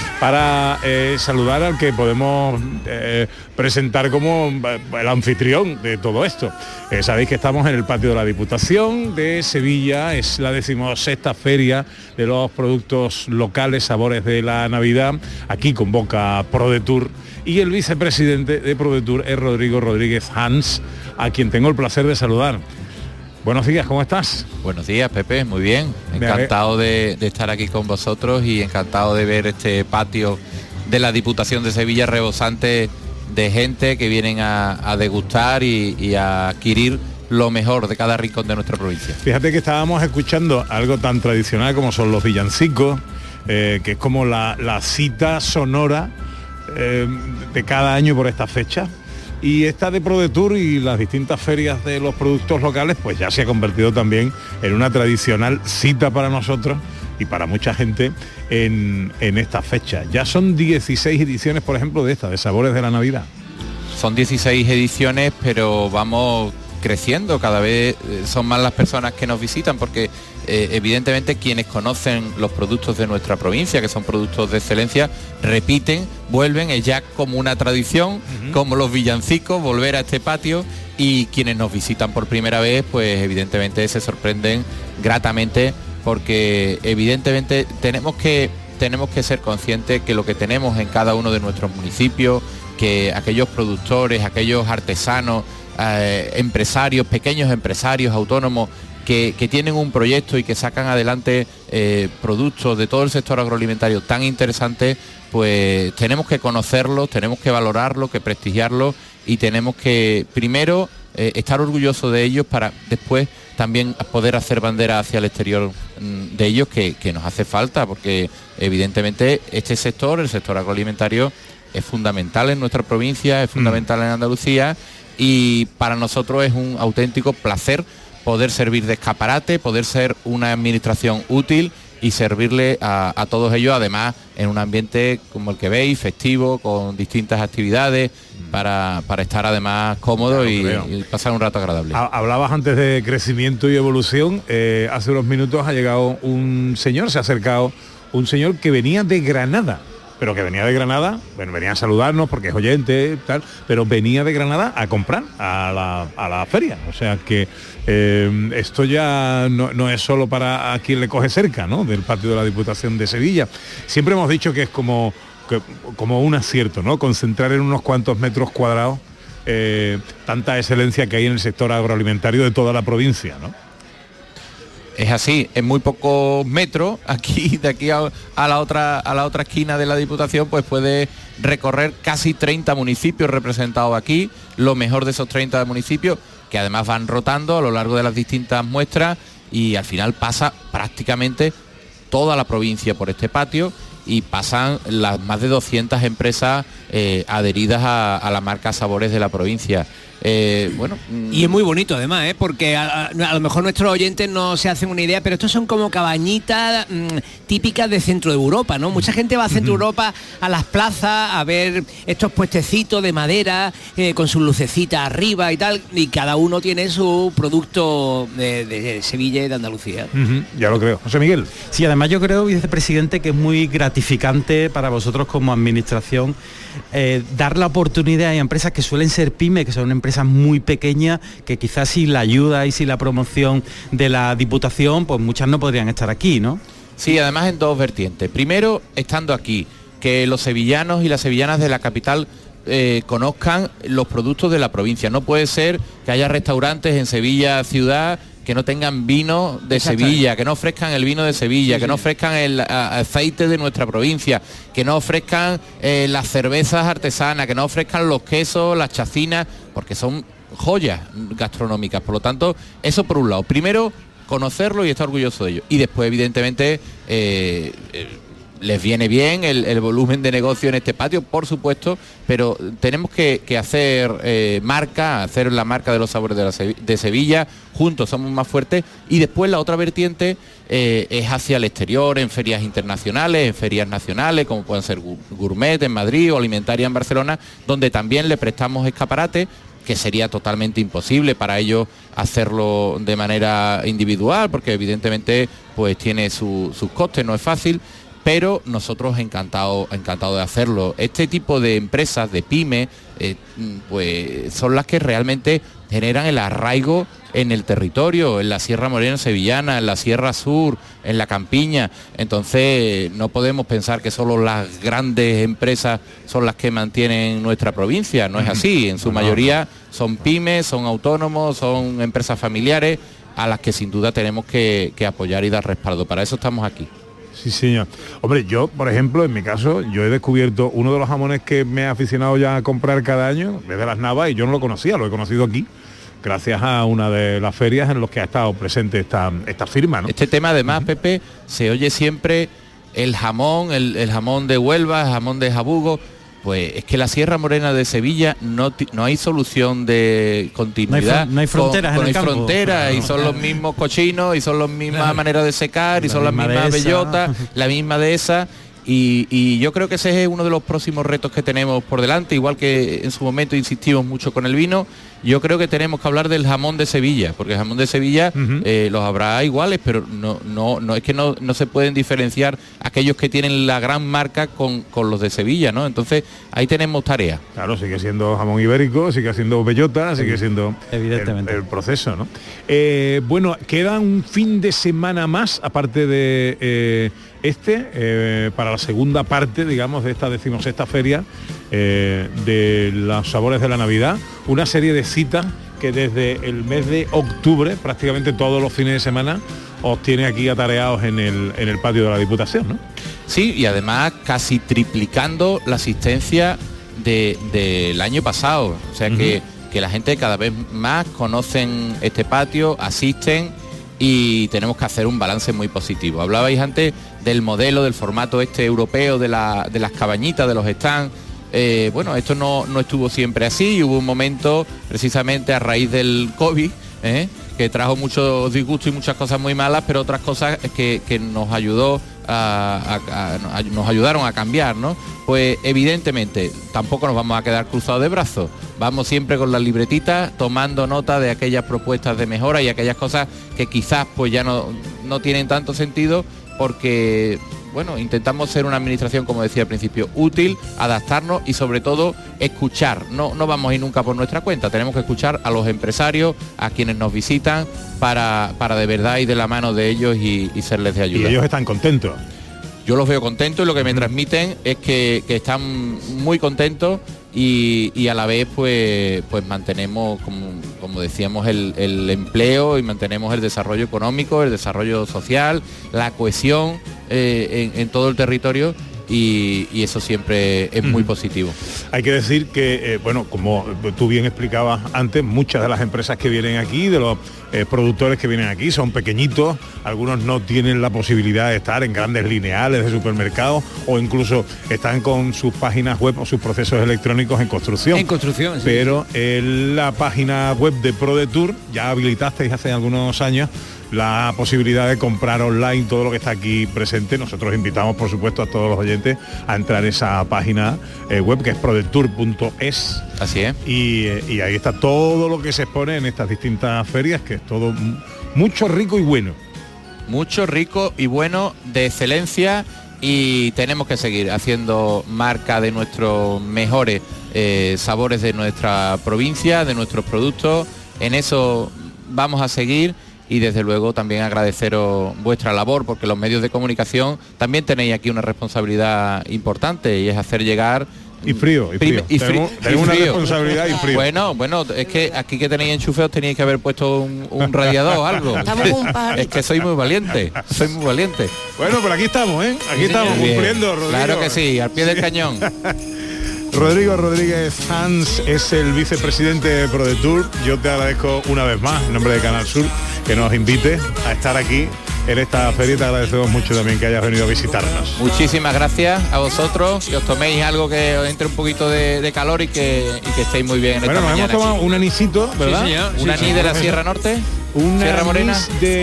Para eh, saludar al que podemos eh, presentar como el anfitrión de todo esto. Eh, sabéis que estamos en el patio de la Diputación de Sevilla, es la decimosexta feria de los productos locales, sabores de la Navidad. Aquí convoca ProDetour y el vicepresidente de ProDetour es Rodrigo Rodríguez Hans, a quien tengo el placer de saludar. Buenos días, ¿cómo estás? Buenos días, Pepe, muy bien. Encantado de, de estar aquí con vosotros y encantado de ver este patio de la Diputación de Sevilla rebosante de gente que vienen a, a degustar y, y a adquirir lo mejor de cada rincón de nuestra provincia. Fíjate que estábamos escuchando algo tan tradicional como son los villancicos, eh, que es como la, la cita sonora eh, de cada año por esta fecha. Y esta de ProDetour y las distintas ferias de los productos locales, pues ya se ha convertido también en una tradicional cita para nosotros y para mucha gente en, en esta fecha. Ya son dieciséis ediciones, por ejemplo, de esta, de Sabores de la Navidad. Son dieciséis ediciones, pero vamos creciendo, cada vez son más las personas que nos visitan, porque eh, evidentemente quienes conocen los productos de nuestra provincia, que son productos de excelencia, repiten, vuelven, es ya como una tradición, uh-huh. como los villancicos, volver a este patio, y quienes nos visitan por primera vez, pues evidentemente se sorprenden gratamente, porque evidentemente tenemos que, tenemos que ser conscientes que lo que tenemos en cada uno de nuestros municipios, que aquellos productores, aquellos artesanos, Eh, empresarios, pequeños empresarios autónomos que, que tienen un proyecto y que sacan adelante eh, productos de todo el sector agroalimentario tan interesantes, pues tenemos que conocerlos, tenemos que valorarlos, que prestigiarlos y tenemos que primero eh, estar orgullosos de ellos para después también poder hacer bandera hacia el exterior mm, de ellos, que, que nos hace falta, porque evidentemente este sector, el sector agroalimentario, es fundamental en nuestra provincia, es fundamental mm. en Andalucía. Y para nosotros es un auténtico placer poder servir de escaparate, poder ser una administración útil y servirle a, a todos ellos, además en un ambiente como el que veis, festivo, con distintas actividades, para, para estar además cómodo y, y pasar un rato agradable. Hablabas antes de crecimiento y evolución, eh, hace unos minutos ha llegado un señor, se ha acercado un señor que venía de Granada, pero que venía de Granada, bueno, venía a saludarnos porque es oyente, tal, pero venía de Granada a comprar a la, a la feria. O sea que eh, esto ya no, no es solo para a quien le coge cerca, ¿no?, del patio de la Diputación de Sevilla. Siempre hemos dicho que es como, que, como un acierto, ¿no?, concentrar en unos cuantos metros cuadrados eh, tanta excelencia que hay en el sector agroalimentario de toda la provincia, ¿no? Es así, en muy pocos metros, aquí de aquí a, a la otra a la otra esquina de la Diputación, pues puede recorrer casi treinta municipios representados aquí, lo mejor de esos treinta municipios, que además van rotando a lo largo de las distintas muestras, y al final pasa prácticamente toda la provincia por este patio, y pasan las más de doscientas empresas eh, adheridas a, a la marca Sabores de la provincia. Eh, bueno, y es muy bonito además, ¿eh? Porque a, a, a lo mejor nuestros oyentes no se hacen una idea, pero estos son como cabañitas mmm, típicas de centro de Europa, ¿no? Mucha gente va a centro de Europa a las plazas a ver estos puestecitos de madera eh, con sus lucecitas arriba y tal, y cada uno tiene su producto de, de Sevilla y de Andalucía. Uh-huh, ya lo creo. José Miguel. Sí, además yo creo, vicepresidente, que es muy gratificante para vosotros como administración eh, dar la oportunidad a empresas que suelen ser pymes, que son empresas muy pequeñas, que quizás sin la ayuda y sin la promoción de la Diputación, pues muchas no podrían estar aquí, ¿no? Sí, además en dos vertientes. Primero, estando aquí, que los sevillanos y las sevillanas de la capital eh, conozcan los productos de la provincia. No puede ser que haya restaurantes en Sevilla ciudad que no tengan vino de Sevilla, que no ofrezcan el vino de Sevilla, sí, que sí. no ofrezcan el a, aceite de nuestra provincia, que no ofrezcan eh, las cervezas artesanas, que no ofrezcan los quesos, las chacinas, porque son joyas gastronómicas. Por lo tanto, eso por un lado. Primero, conocerlo y estar orgulloso de ello. Y después, evidentemente, eh, eh, les viene bien el, el volumen de negocio en este patio, por supuesto, pero tenemos que, que hacer eh, marca, hacer la marca de los sabores de, la Sev- de Sevilla, juntos somos más fuertes. Y después la otra vertiente eh, es hacia el exterior, en ferias internacionales, en ferias nacionales, como pueden ser Gourmet en Madrid o Alimentaria en Barcelona, donde también le prestamos escaparate, que sería totalmente imposible para ellos hacerlo de manera individual, porque evidentemente pues tiene su, sus costes, no es fácil, pero nosotros encantados encantado de hacerlo. Este tipo de empresas, de pyme, eh, pues son las que realmente generan el arraigo en el territorio, en la Sierra Morena sevillana, en la Sierra Sur, en la Campiña. Entonces no podemos pensar que solo las grandes empresas son las que mantienen nuestra provincia, no es así. En su mayoría son pymes, son autónomos, son empresas familiares a las que sin duda tenemos que, que apoyar y dar respaldo. Para eso estamos aquí. Sí, señor. Hombre, yo, por ejemplo, en mi caso, yo he descubierto uno de los jamones que me he aficionado ya a comprar cada año, desde Las Navas, y yo no lo conocía, lo he conocido aquí, gracias a una de las ferias en las que ha estado presente esta, esta firma, ¿no? Este tema, además, uh-huh. Pepe, se oye siempre el jamón, el, el jamón de Huelva, el jamón de Jabugo. Pues es que la Sierra Morena de Sevilla no, no hay solución de continuidad. No hay, no hay fronteras con, en con el hay campo. fronteras Claro, y son claro. los mismos cochinos y son las mismas Claro. maneras de secar y La son las misma mismas dehesa. bellotas, la misma de esa. Y, y yo creo que ese es uno de los próximos retos que tenemos por delante, igual que en su momento insistimos mucho con el vino. Yo creo que tenemos que hablar del jamón de Sevilla, porque el jamón de Sevilla uh-huh. eh, los habrá iguales, pero no, no, no es que no, no se pueden diferenciar aquellos que tienen la gran marca con, con los de Sevilla, ¿no? Entonces ahí tenemos tarea. Claro, sigue siendo jamón ibérico, sigue siendo bellota, sigue siendo evidentemente el, el proceso, ¿no? Eh, bueno, queda un fin de semana más, aparte de eh, este, eh, para la segunda parte, digamos, de esta decimosexta feria eh, de los sabores de la Navidad, una serie de citas que desde el mes de octubre, prácticamente todos los fines de semana, os tiene aquí atareados en el, en el patio de la Diputación, ¿no? Sí, y además casi triplicando la asistencia de, del año pasado. O sea uh-huh. que, que la gente cada vez más conocen este patio, asisten y tenemos que hacer un balance muy positivo. Hablabais antes del modelo, del formato este europeo de, la, de las cabañitas, de los stands. Eh, bueno, esto no, no estuvo siempre así y hubo un momento precisamente a raíz del COVID ¿eh? que trajo muchos disgustos y muchas cosas muy malas, pero otras cosas que, que nos ayudó a, a, a, nos ayudaron a cambiar, ¿no? Pues evidentemente tampoco nos vamos a quedar cruzados de brazos, vamos siempre con las libretitas tomando nota de aquellas propuestas de mejora y aquellas cosas que quizás pues ya no, no tienen tanto sentido, porque bueno, intentamos ser una administración, como decía al principio, útil, adaptarnos y sobre todo escuchar. No, no vamos a ir nunca por nuestra cuenta, tenemos que escuchar a los empresarios, a quienes nos visitan, para, para de verdad ir de la mano de ellos y, y serles de ayuda. Y ellos están contentos. Yo los veo contentos y lo que me transmiten es que, que están muy contentos y, y a la vez pues, pues mantenemos, como, como decíamos, el, el empleo y mantenemos el desarrollo económico, el desarrollo social, la cohesión eh, en, en todo el territorio y, y eso siempre es muy Mm. positivo. Hay que decir que, eh, bueno, como tú bien explicabas antes, muchas de las empresas que vienen aquí, de los eh, productores que vienen aquí, son pequeñitos, algunos no tienen la posibilidad de estar en grandes lineales de supermercados o incluso están con sus páginas web o sus procesos electrónicos en construcción. En construcción, sí. Pero en la página web de ProDetour ya habilitasteis hace algunos años la posibilidad de comprar online todo lo que está aquí presente. Nosotros invitamos, por supuesto, a todos los oyentes a entrar en esa página eh, web que es prodetour punto es. Así es. Y, eh, y ahí está todo lo que se expone en estas distintas ferias, que es todo m- mucho rico y bueno. Mucho, rico y bueno, de excelencia, y tenemos que seguir haciendo marca de nuestros mejores eh, sabores de nuestra provincia, de nuestros productos. En eso vamos a seguir. Y desde luego también agradeceros vuestra labor, porque los medios de comunicación también tenéis aquí una responsabilidad importante, y es hacer llegar... Y frío, y frío. Y fri- Tenemos- y tenemos una frío. responsabilidad y frío. Bueno, bueno, es que aquí que tenéis enchufeos teníais que haber puesto un, un radiador o algo. Estamos un par. Es que soy muy valiente, soy muy valiente. Bueno, pero aquí estamos, ¿eh? Aquí estamos Bien. cumpliendo, Rodrigo. Claro que sí, al pie del cañón. Rodrigo Rodríguez Hans es el vicepresidente de ProDetour. Yo te agradezco una vez más, en nombre de Canal Sur, que nos invite a estar aquí en esta feria. Te agradecemos mucho también que hayas venido a visitarnos. Muchísimas gracias a vosotros, que os toméis algo que os entre un poquito de, de calor y que, y que estéis muy bien en Bueno, esta nos hemos mañana. tomado un anisito, ¿verdad? Sí, señor. Sí, Un anís sí, de la sí. Sierra Norte. Un Sierra anís Morena.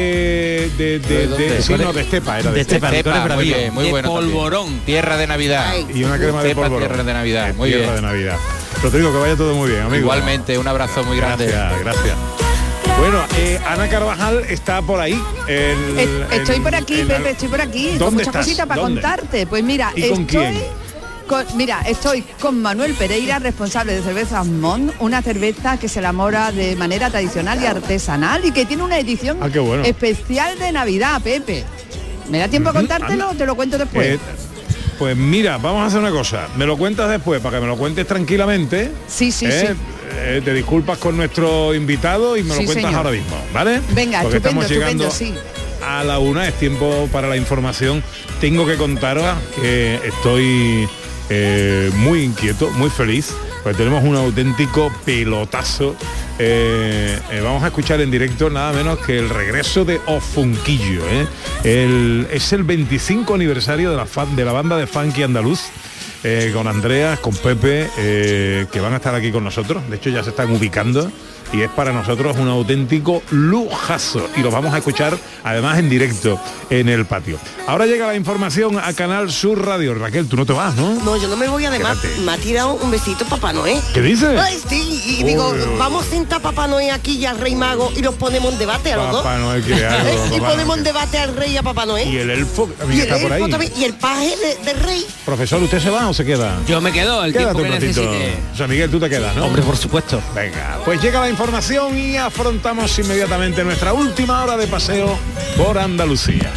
de de de, de, ¿De dónde? de- sí, no, de Estepa, era de, De Estepa. Estepa, muy bien, muy De bueno también. polvorón. Tierra de Navidad. Y una crema de Estepa, polvorón. tierra de Navidad. Eh, Muy tierra bien. de Navidad. Rodrigo, que vaya todo muy bien, amigo. Igualmente, un abrazo muy grande. Gracias, gracias. Bueno, eh, Ana Carvajal está por ahí. en- Eh, Estoy en- por aquí, en- Pepe, estoy por aquí, con ¿Dónde muchas estás? cositas para ¿Dónde? contarte. Pues mira, ¿Y con estoy quién? con- mira, estoy con Manuel Pereira, responsable de Cervezas Mont, una cerveza que se elabora de manera tradicional y artesanal y que tiene una edición Ah, qué bueno. especial de Navidad, Pepe. ¿Me da tiempo a Ujú, contártelo o te lo cuento después? Eh, pues mira, vamos a hacer una cosa. Me lo cuentas después, para que me lo cuentes tranquilamente. Sí, sí, ¿eh? sí. Eh, te disculpas con nuestro invitado y me Sí, lo cuentas señor. ahora mismo, ¿vale? Venga, Porque estupendo, estamos llegando estupendo, sí. a la una, es tiempo para la información. Tengo que contaros que estoy eh, muy inquieto, muy feliz, pues tenemos un auténtico pelotazo. Eh, eh, vamos a escuchar en directo nada menos que el regreso de Ofunquillo. ¿eh? El, es el veinticinco aniversario de la, fan, de la banda de funky andaluz. Eh, con Andrea, con Pepe, eh, que van a estar aquí con nosotros. De hecho ya se están ubicando y es para nosotros un auténtico lujazo y los vamos a escuchar además en directo en el patio. Ahora llega la información a Canal Sur Radio. Raquel, tú no te vas, ¿no? No, yo no me voy, además Quédate. me ha tirado un besito Papá Noé. ¿Qué dices? Ay, sí, y digo, Uy, uy, uy. vamos a sentar a Papá Noé aquí y al Rey Mago y los ponemos en debate a los dos. Papá Noel quiere algo, ¿Eh? Y Papá ponemos en Noel. debate al Rey y a Papá Noé. Y el elfo también Y el está por ahí. elfo también, y el paje de- del Rey. Profesor, ¿usted se va o se queda? Yo me quedo el Quédate tiempo un que ratito. necesite. O sea, Miguel, tú te quedas, ¿no? Hombre, por supuesto. Venga, pues llega la información y afrontamos inmediatamente nuestra última hora de paseo por Andalucía.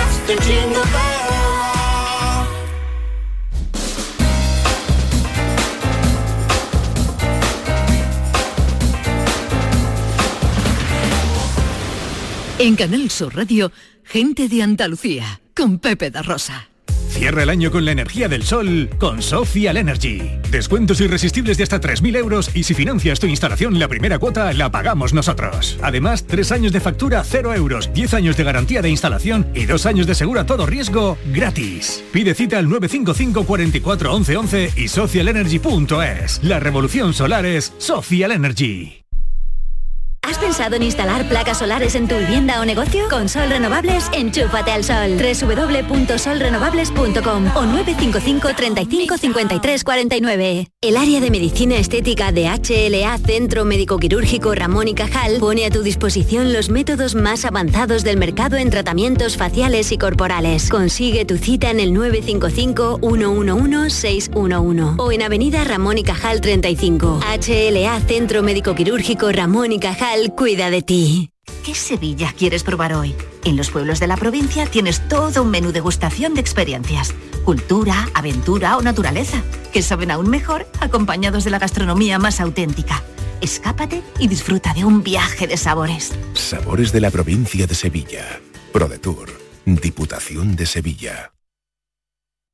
En Canal Sur Radio, Gente de Andalucía, con Pepe da Rosa. Cierra el año con la energía del sol con Social Energy. Descuentos irresistibles de hasta tres mil euros y si financias tu instalación, la primera cuota la pagamos nosotros. Además, tres años de factura, cero euros, diez años de garantía de instalación y dos años de seguro a todo riesgo gratis. Pide cita al nueve cinco cinco, cuatro cuatro, once once y social energy punto es. La revolución solar es Social Energy. ¿Has pensado en instalar placas solares en tu vivienda o negocio? Con Sol Renovables, enchúfate al sol. doble u doble u doble u punto sol renovables punto com o nueve cinco cinco, treinta y cinco, cincuenta y tres, cuarenta y nueve. El área de medicina estética de H L A Centro Médico Quirúrgico Ramón y Cajal pone a tu disposición los métodos más avanzados del mercado en tratamientos faciales y corporales. Consigue tu cita en el nueve cinco cinco, uno uno uno, seis uno uno o en Avenida Ramón y Cajal treinta y cinco. H L A Centro Médico Quirúrgico Ramón y Cajal cuida de ti. ¿Qué Sevilla quieres probar hoy? En los pueblos de la provincia tienes todo un menú degustación de experiencias. Cultura, aventura o naturaleza, que saben aún mejor acompañados de la gastronomía más auténtica. Escápate y disfruta de un viaje de sabores. Sabores de la provincia de Sevilla. ProDetour, Diputación de Sevilla.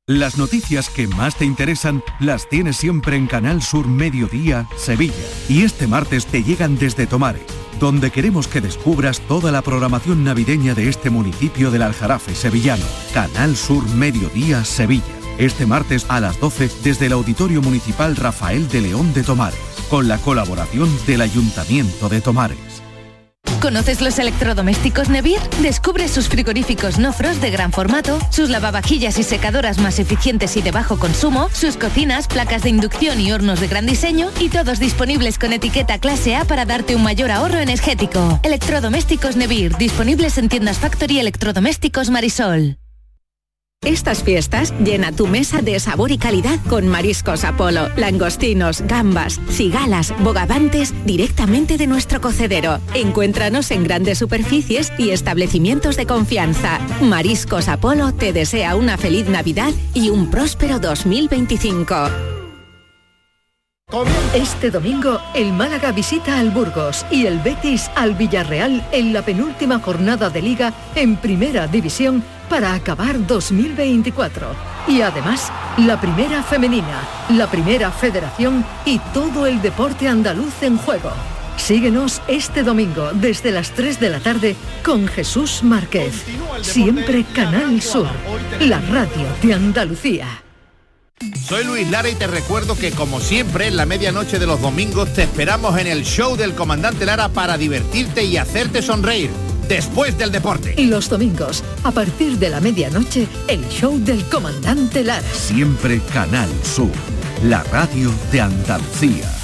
Las noticias que más te interesan las tienes siempre en Canal Sur Mediodía, Sevilla. Y este martes te llegan desde Tomares, donde queremos que descubras toda la programación navideña de este municipio del Aljarafe sevillano. Canal Sur Mediodía, Sevilla. Este martes a las doce desde el Auditorio Municipal Rafael de León de Tomares, con la colaboración del Ayuntamiento de Tomares. ¿Conoces los electrodomésticos Nevir? Descubre sus frigoríficos no frost de gran formato, sus lavavajillas y secadoras más eficientes y de bajo consumo, sus cocinas, placas de inducción y hornos de gran diseño, y todos disponibles con etiqueta clase A para darte un mayor ahorro energético. Electrodomésticos Nevir, disponibles en tiendas Factory y Electrodomésticos Marisol. Estas fiestas llena tu mesa de sabor y calidad con Mariscos Apolo, langostinos, gambas, cigalas, bogavantes directamente de nuestro cocedero. Encuéntranos en grandes superficies y establecimientos de confianza. Mariscos Apolo te desea una feliz Navidad y un próspero dos mil veinticinco. Este domingo, el Málaga visita al Burgos y el Betis al Villarreal en la penúltima jornada de Liga en Primera División para acabar dos mil veinticuatro. Y además, la Primera Femenina, la Primera Federación y todo el deporte andaluz en juego. Síguenos este domingo desde las tres de la tarde con Jesús Márquez. Siempre Canal Sur, la radio de Andalucía. Soy Luis Lara y te recuerdo que, como siempre, en la medianoche de los domingos te esperamos en el show del Comandante Lara para divertirte y hacerte sonreír después del deporte. Y los domingos, a partir de la medianoche, el show del Comandante Lara. Siempre Canal Sur, la radio de Andalucía.